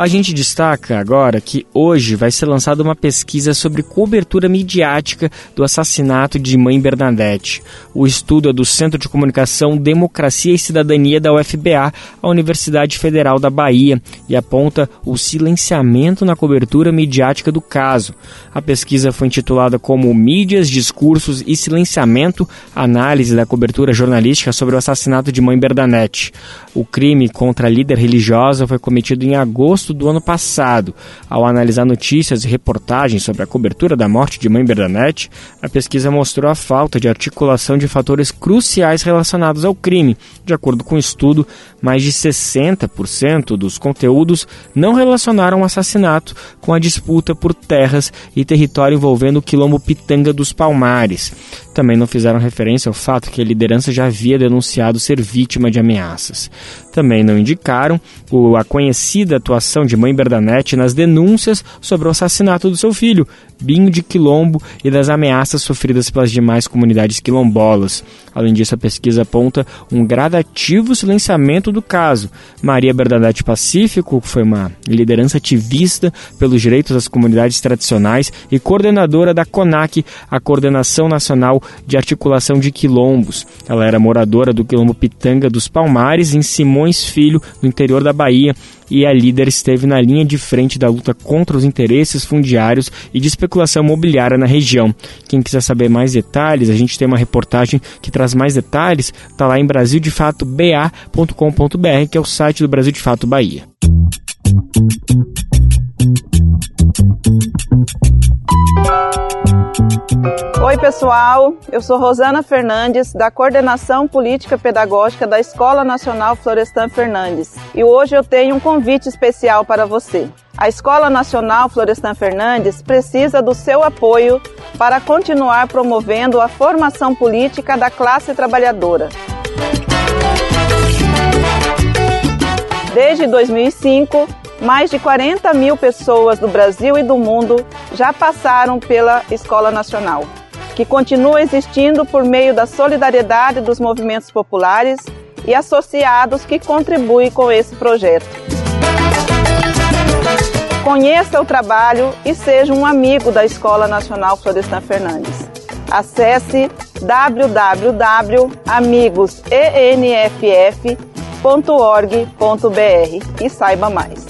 A gente destaca agora que hoje vai ser lançada uma pesquisa sobre cobertura midiática do assassinato de mãe Bernadette. O estudo é do Centro de Comunicação, Democracia e Cidadania da UFBA, a Universidade Federal da Bahia, e aponta o silenciamento na cobertura midiática do caso. A pesquisa foi intitulada como Mídias, Discursos e Silenciamento, análise da cobertura jornalística sobre o assassinato de mãe Bernadette. O crime contra a líder religiosa foi cometido em agosto do ano passado. Ao analisar notícias e reportagens sobre a cobertura da morte de mãe Bernadette, a pesquisa mostrou a falta de articulação de fatores cruciais relacionados ao crime. De acordo com o estudo, mais de 60% dos conteúdos não relacionaram o assassinato com a disputa por terras e território envolvendo o quilombo Pitanga dos Palmares. Também não fizeram referência ao fato que a liderança já havia denunciado ser vítima de ameaças. Também não indicaram a conhecida atuação de mãe Bernadette nas denúncias sobre o assassinato do seu filho, Binho de Quilombo, e das ameaças sofridas pelas demais comunidades quilombolas. Além disso, a pesquisa aponta um gradativo silenciamento do caso. Maria Bernadette Pacífico foi uma liderança ativista pelos direitos das comunidades tradicionais e coordenadora da CONAC, a Coordenação Nacional de Articulação de Quilombos. Ela era moradora do quilombo Pitanga dos Palmares, em Simões Filho, no interior da Bahia, e a líder esteve na linha de frente da luta contra os interesses fundiários e de especulação imobiliária na região. Quem quiser saber mais detalhes, a gente tem uma reportagem que traz mais detalhes, está lá em brasildefatoba.com.br, que é o site do Brasil de Fato Bahia. Oi pessoal, eu sou Rosana Fernandes, da Coordenação Política Pedagógica da Escola Nacional Florestan Fernandes, e hoje eu tenho um convite especial para você. A Escola Nacional Florestan Fernandes precisa do seu apoio para continuar promovendo a formação política da classe trabalhadora. Desde 2005, mais de 40 mil pessoas do Brasil e do mundo já passaram pela Escola Nacional, que continua existindo por meio da solidariedade dos movimentos populares e associados que contribuem com esse projeto. Conheça o trabalho e seja um amigo da Escola Nacional Florestan Fernandes. Acesse www.amigosenff.org.br e saiba mais.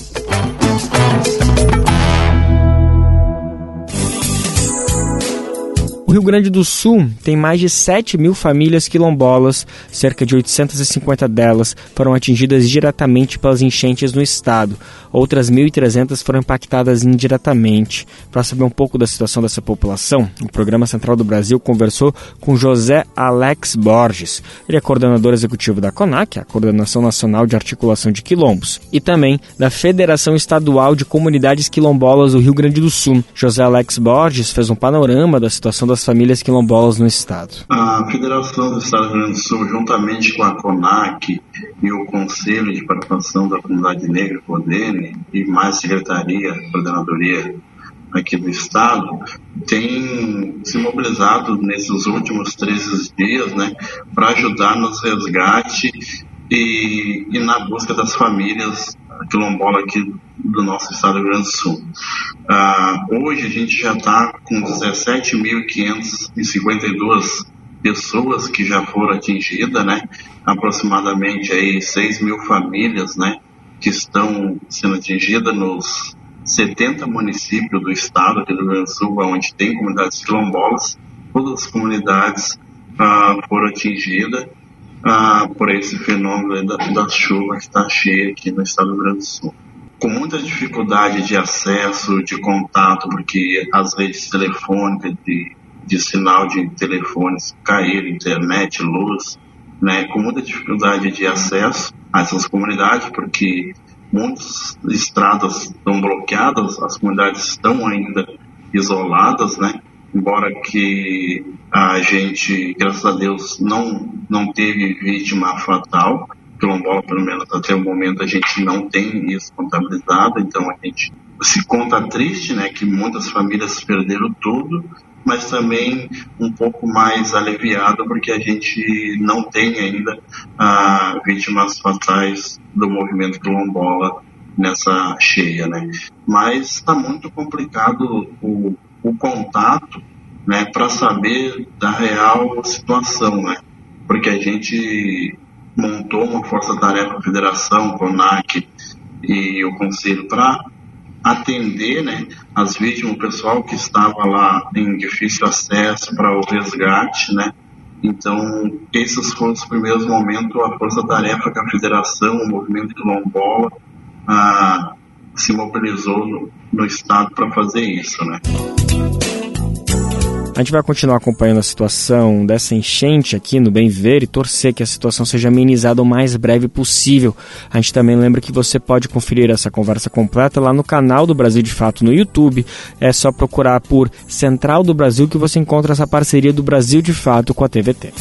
O Rio Grande do Sul tem mais de 7 mil famílias quilombolas, cerca de 850 delas foram atingidas diretamente pelas enchentes no estado. Outras 1.300 foram impactadas indiretamente. Para saber um pouco da situação dessa população, o Programa Central do Brasil conversou com José Alex Borges. Ele é coordenador executivo da CONAC, a Coordenação Nacional de Articulação de Quilombos, e também da Federação Estadual de Comunidades Quilombolas do Rio Grande do Sul. José Alex Borges fez um panorama da situação das famílias quilombolas no estado. A Federação do Estado do Rio Grande do Sul, juntamente com a CONAC e o Conselho de Participação da Comunidade Negra, CODENE, e mais Secretaria, Coordenadoria aqui do estado, tem se mobilizado nesses últimos 13 dias, para ajudar nos resgates e na busca das famílias quilombolas aqui do nosso estado do Rio Grande do Sul. Hoje a gente já está com 17.552 pessoas que já foram atingidas, aproximadamente aí 6 mil famílias, que estão sendo atingidas nos 70 municípios do estado aqui do Rio Grande do Sul, onde tem comunidades quilombolas. Todas as comunidades foram atingidas por esse fenômeno da chuva que está cheia aqui no estado do Rio Grande do Sul. Com muita dificuldade de acesso, de contato, porque as redes telefônicas de sinal de telefones caíram, internet, luz, com muita dificuldade de acesso a essas comunidades, porque muitas estradas estão bloqueadas, as comunidades estão ainda isoladas, embora que a gente, graças a Deus, não teve vítima fatal, quilombola, pelo menos até o momento, a gente não tem isso contabilizado, então a gente se conta triste, que muitas famílias perderam tudo, mas também um pouco mais aliviado, porque a gente não tem ainda vítimas fatais do movimento quilombola nessa cheia, né? Mas está muito complicado o contato, né, para saber da real situação, né? Porque a gente montou uma força-tarefa, Federação, CONAC e o Conselho para atender, né, as vítimas, o pessoal que estava lá em difícil acesso para o resgate, né? Então, esses foram os primeiros momentos, a força-tarefa que a Federação, o Movimento Quilombola, se mobilizou no Estado para fazer isso, né? A gente vai continuar acompanhando a situação dessa enchente aqui no Bem Viver e torcer que a situação seja amenizada o mais breve possível. A gente também lembra que você pode conferir essa conversa completa lá no canal do Brasil de Fato no YouTube. É só procurar por Central do Brasil que você encontra essa parceria do Brasil de Fato com a TVT.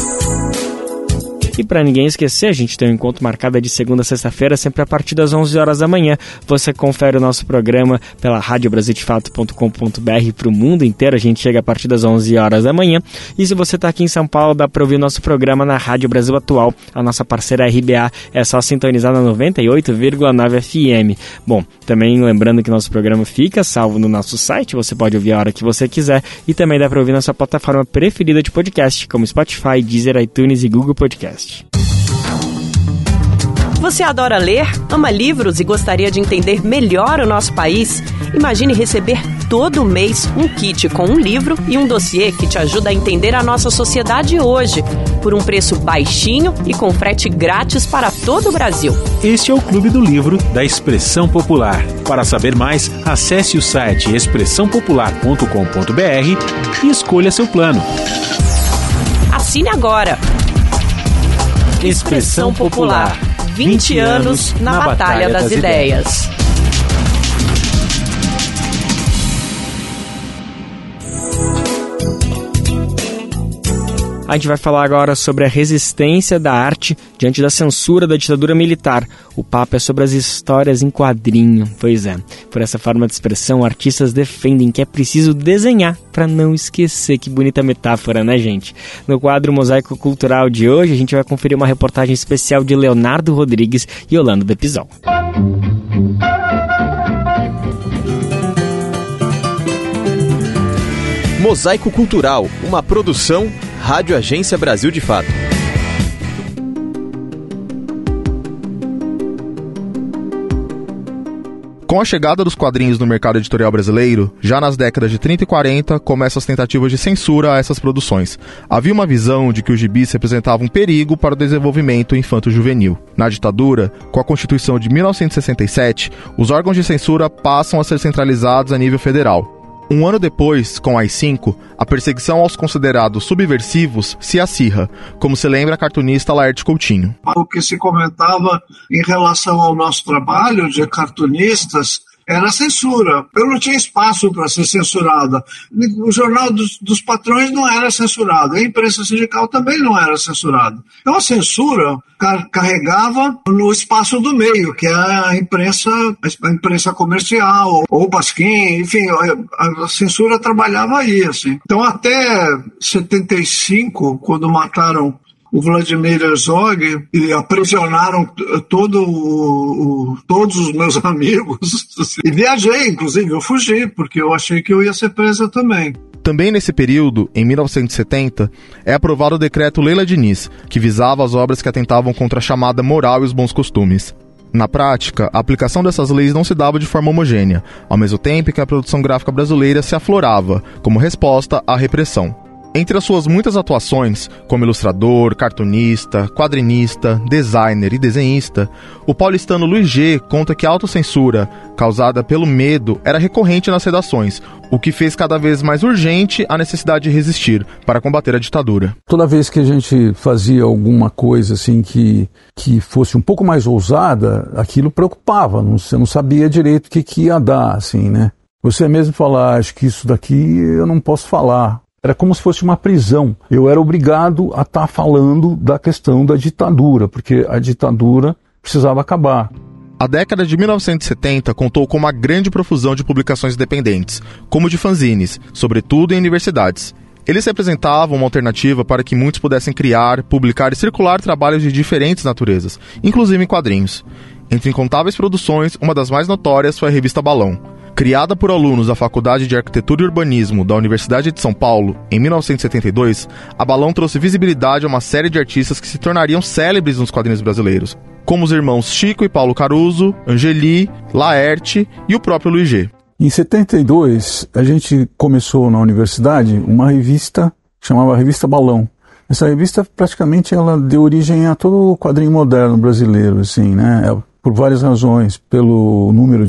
E para ninguém esquecer, a gente tem um encontro marcado de segunda a sexta-feira, sempre a partir das 11 horas da manhã. Você confere o nosso programa pela radiobrasildefato.com.br para o mundo inteiro. A gente chega a partir das 11 horas da manhã. E se você está aqui em São Paulo, dá para ouvir o nosso programa na Rádio Brasil Atual. A nossa parceira RBA é só sintonizar na 98,9 FM. Bom, também lembrando que nosso programa fica salvo no nosso site. Você pode ouvir a hora que você quiser. E também dá para ouvir na sua plataforma preferida de podcast, como Spotify, Deezer, iTunes e Google Podcast. Você adora ler, ama livros e gostaria de entender melhor o nosso país? Imagine receber todo mês um kit com um livro e um dossiê que te ajuda a entender a nossa sociedade hoje, por um preço baixinho e com frete grátis para todo o Brasil. Este é o Clube do Livro da Expressão Popular. Para saber mais, acesse o site expressãopopular.com.br e escolha seu plano. Assine agora! Expressão Popular. 20 anos na Batalha das Ideias. A gente vai falar agora sobre a resistência da arte diante da censura da ditadura militar. O papo é sobre as histórias em quadrinho. Pois é, por essa forma de expressão, artistas defendem que é preciso desenhar para não esquecer. Que bonita metáfora, né, gente? No quadro Mosaico Cultural de hoje, a gente vai conferir uma reportagem especial de Leonardo Rodrigues e Yolanda Depizol. Mosaico Cultural, uma produção Rádio Agência Brasil de Fato. Com a chegada dos quadrinhos no mercado editorial brasileiro, já nas décadas de 30 e 40, começam as tentativas de censura a essas produções. Havia uma visão de que os gibis representavam um perigo para o desenvolvimento infanto-juvenil. Na ditadura, com a Constituição de 1967, os órgãos de censura passam a ser centralizados a nível federal. Um ano depois, com a AI-5, a perseguição aos considerados subversivos se acirra, como se lembra a cartunista Laerte Coutinho. O que se comentava em relação ao nosso trabalho de cartunistas era a censura. Eu não tinha espaço para ser censurada. O jornal dos patrões não era censurado. A imprensa sindical também não era censurada. Então a censura carregava no espaço do meio, que é a imprensa comercial, ou Basquim, enfim, a censura trabalhava aí, assim. Então até 75, quando mataram o Vladimir Herzog e aprisionaram todos os meus amigos. E viajei, inclusive, eu fugi, porque eu achei que eu ia ser presa também. Também nesse período, em 1970, é aprovado o decreto Leila Diniz, que visava as obras que atentavam contra a chamada moral e os bons costumes. Na prática, a aplicação dessas leis não se dava de forma homogênea, ao mesmo tempo que a produção gráfica brasileira se aflorava, como resposta à repressão. Entre as suas muitas atuações, como ilustrador, cartunista, quadrinista, designer e desenhista, o paulistano Luiz G conta que a autocensura, causada pelo medo, era recorrente nas redações, o que fez cada vez mais urgente a necessidade de resistir para combater a ditadura. Toda vez que a gente fazia alguma coisa assim que fosse um pouco mais ousada, aquilo preocupava, você não sabia direito o que ia dar, assim, né? Você mesmo falar, acho que isso daqui eu não posso falar. Era como se fosse uma prisão. Eu era obrigado a estar falando da questão da ditadura, porque a ditadura precisava acabar. A década de 1970 contou com uma grande profusão de publicações independentes, como de fanzines, sobretudo em universidades. Eles representavam uma alternativa para que muitos pudessem criar, publicar e circular trabalhos de diferentes naturezas, inclusive em quadrinhos. Entre incontáveis produções, uma das mais notórias foi a revista Balão. Criada por alunos da Faculdade de Arquitetura e Urbanismo da Universidade de São Paulo, em 1972, a Balão trouxe visibilidade a uma série de artistas que se tornariam célebres nos quadrinhos brasileiros, como os irmãos Chico e Paulo Caruso, Angeli, Laerte e o próprio Luiz G. Em 72, a gente começou na universidade uma revista que chamava Revista Balão. Essa revista, praticamente, ela deu origem a todo o quadrinho moderno brasileiro, assim, né? Por várias razões, pelo número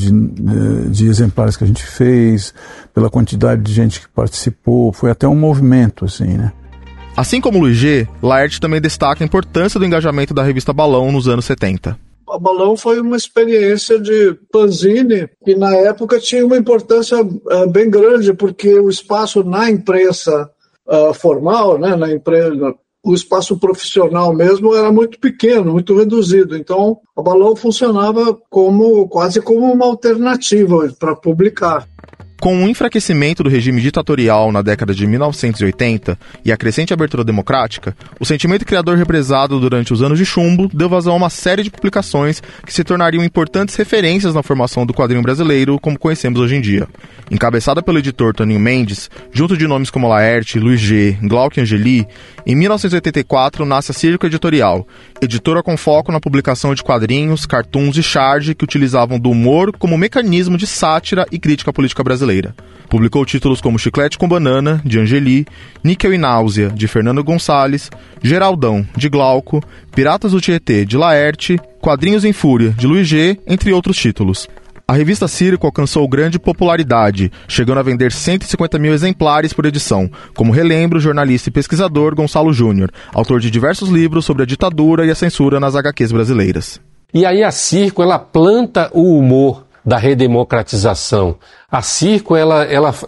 de exemplares que a gente fez, pela quantidade de gente que participou, foi até um movimento, assim, né? Assim como Luiz G, Laerte também destaca a importância do engajamento da revista Balão nos anos 70. A Balão foi uma experiência de fanzine que na época tinha uma importância bem grande, porque o espaço na imprensa formal, né, na empresa, o espaço profissional mesmo era muito pequeno, muito reduzido. Então, a Balão funcionava quase como uma alternativa para publicar. Com o enfraquecimento do regime ditatorial na década de 1980 e a crescente abertura democrática, o sentimento criador represado durante os anos de chumbo deu vazão a uma série de publicações que se tornariam importantes referências na formação do quadrinho brasileiro como conhecemos hoje em dia. Encabeçada pelo editor Toninho Mendes, junto de nomes como Laerte, Luiz G, Glauco e Angeli, em 1984 nasce a Círculo Editorial, editora com foco na publicação de quadrinhos, cartoons e charge que utilizavam do humor como mecanismo de sátira e crítica política brasileira. Publicou títulos como Chiclete com Banana, de Angeli, Níquel e Náusea, de Fernando Gonçalves, Geraldão, de Glauco, Piratas do Tietê, de Laerte, Quadrinhos em Fúria, de Luiz G, entre outros títulos. A revista Circo alcançou grande popularidade, chegando a vender 150 mil exemplares por edição, como relembra o jornalista e pesquisador Gonçalo Júnior, autor de diversos livros sobre a ditadura e a censura nas HQs brasileiras. E aí a Circo, ela planta o humor da redemocratização. A Circo, ela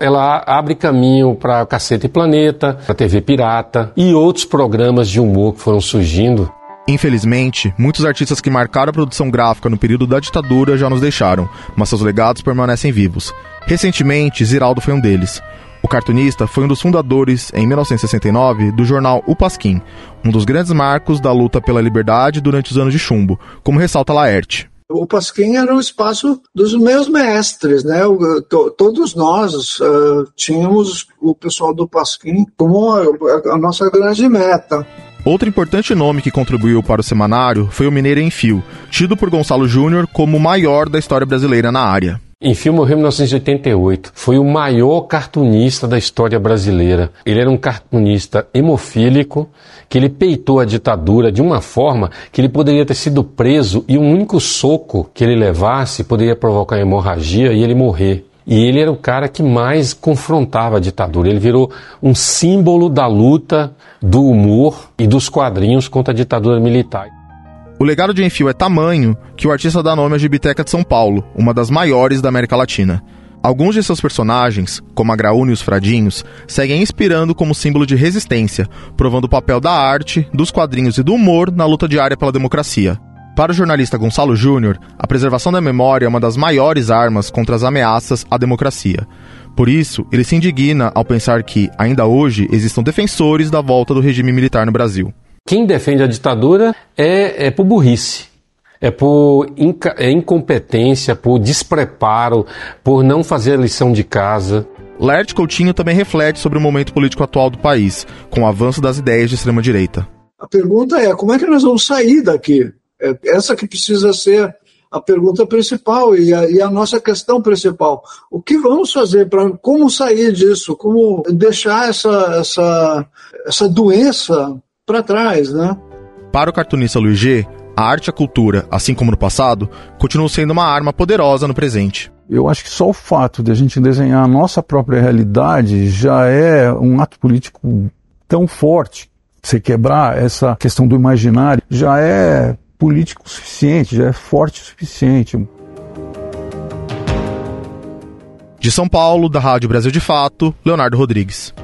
abre caminho para Cacete e Planeta, para TV Pirata e outros programas de humor que foram surgindo. Infelizmente, muitos artistas que marcaram a produção gráfica no período da ditadura já nos deixaram, mas seus legados permanecem vivos. Recentemente, Ziraldo foi um deles. O cartunista foi um dos fundadores, em 1969, do jornal O Pasquim, um dos grandes marcos da luta pela liberdade durante os anos de chumbo, como ressalta Laerte. O Pasquim era um espaço dos meus mestres, né? Todos nós tínhamos o pessoal do Pasquim como a nossa grande meta. Outro importante nome que contribuiu para o semanário foi o mineiro Enfio, tido por Gonçalo Júnior como o maior da história brasileira na área. Enfio morreu em 1988. Foi o maior cartunista da história brasileira. Ele era um cartunista hemofílico, que ele peitou a ditadura de uma forma que ele poderia ter sido preso e um único soco que ele levasse poderia provocar hemorragia e ele morrer. E ele era o cara que mais confrontava a ditadura. Ele virou um símbolo da luta, do humor e dos quadrinhos contra a ditadura militar. O legado de Enfio é tamanho que o artista dá nome à Gibiteca de São Paulo, uma das maiores da América Latina. Alguns de seus personagens, como a Graúna e os Fradinhos, seguem inspirando como símbolo de resistência, provando o papel da arte, dos quadrinhos e do humor na luta diária pela democracia. Para o jornalista Gonçalo Júnior, a preservação da memória é uma das maiores armas contra as ameaças à democracia. Por isso, ele se indigna ao pensar que, ainda hoje, existam defensores da volta do regime militar no Brasil. Quem defende a ditadura é por burrice, é por incompetência, por despreparo, por não fazer a lição de casa. Laerte Coutinho também reflete sobre o momento político atual do país, com o avanço das ideias de extrema-direita. A pergunta é, como é que nós vamos sair daqui? Essa que precisa ser a pergunta principal e a nossa questão principal. O que vamos fazer para como sair disso? Como deixar essa doença para trás, né? Para o cartunista Luiz G, a arte e a cultura, assim como no passado, continuam sendo uma arma poderosa no presente. Eu acho que só o fato de a gente desenhar a nossa própria realidade já é um ato político tão forte. Você quebrar essa questão do imaginário já é político o suficiente, já é forte o suficiente. De São Paulo, da Rádio Brasil de Fato, Leonardo Rodrigues.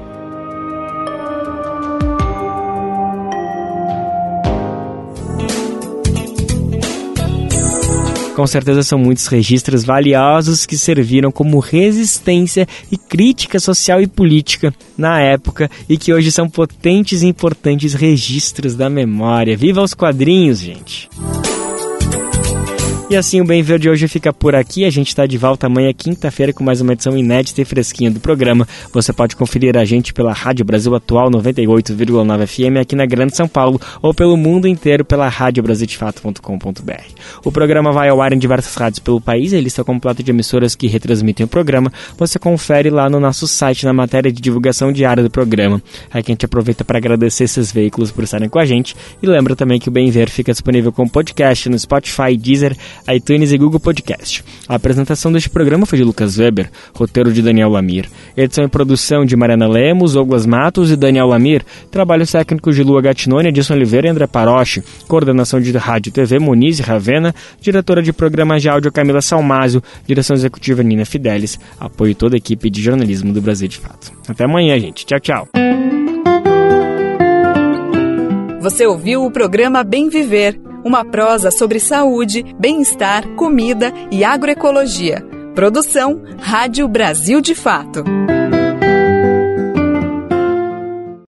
Com certeza são muitos registros valiosos que serviram como resistência e crítica social e política na época e que hoje são potentes e importantes registros da memória. Viva os quadrinhos, gente! E assim o Bem Ver de hoje fica por aqui. A gente está de volta amanhã, quinta-feira, com mais uma edição inédita e fresquinha do programa. Você pode conferir a gente pela Rádio Brasil Atual 98,9 FM aqui na Grande São Paulo ou pelo mundo inteiro pela radiobrasildefato.com.br. O programa vai ao ar em diversas rádios pelo país. A lista completa de emissoras que retransmitem o programa você confere lá no nosso site na matéria de divulgação diária do programa. Aqui a gente aproveita para agradecer esses veículos por estarem com a gente e lembra também que o Bem Ver fica disponível como podcast no Spotify, Deezer, iTunes e Google Podcast. A apresentação deste programa foi de Lucas Weber, roteiro de Daniel Lamir, edição e produção de Mariana Lemos, Douglas Matos e Daniel Lamir, trabalhos técnicos de Lua Gattinoni, Edson Oliveira e André Paroche, coordenação de rádio e TV Moniz Ravena, diretora de programas de áudio Camila Salmásio, direção executiva Nina Fidelis, apoio toda a equipe de jornalismo do Brasil de Fato. Até amanhã, gente. Tchau, tchau. Você ouviu o programa Bem Viver, uma prosa sobre saúde, bem-estar, comida e agroecologia. Produção Rádio Brasil de Fato.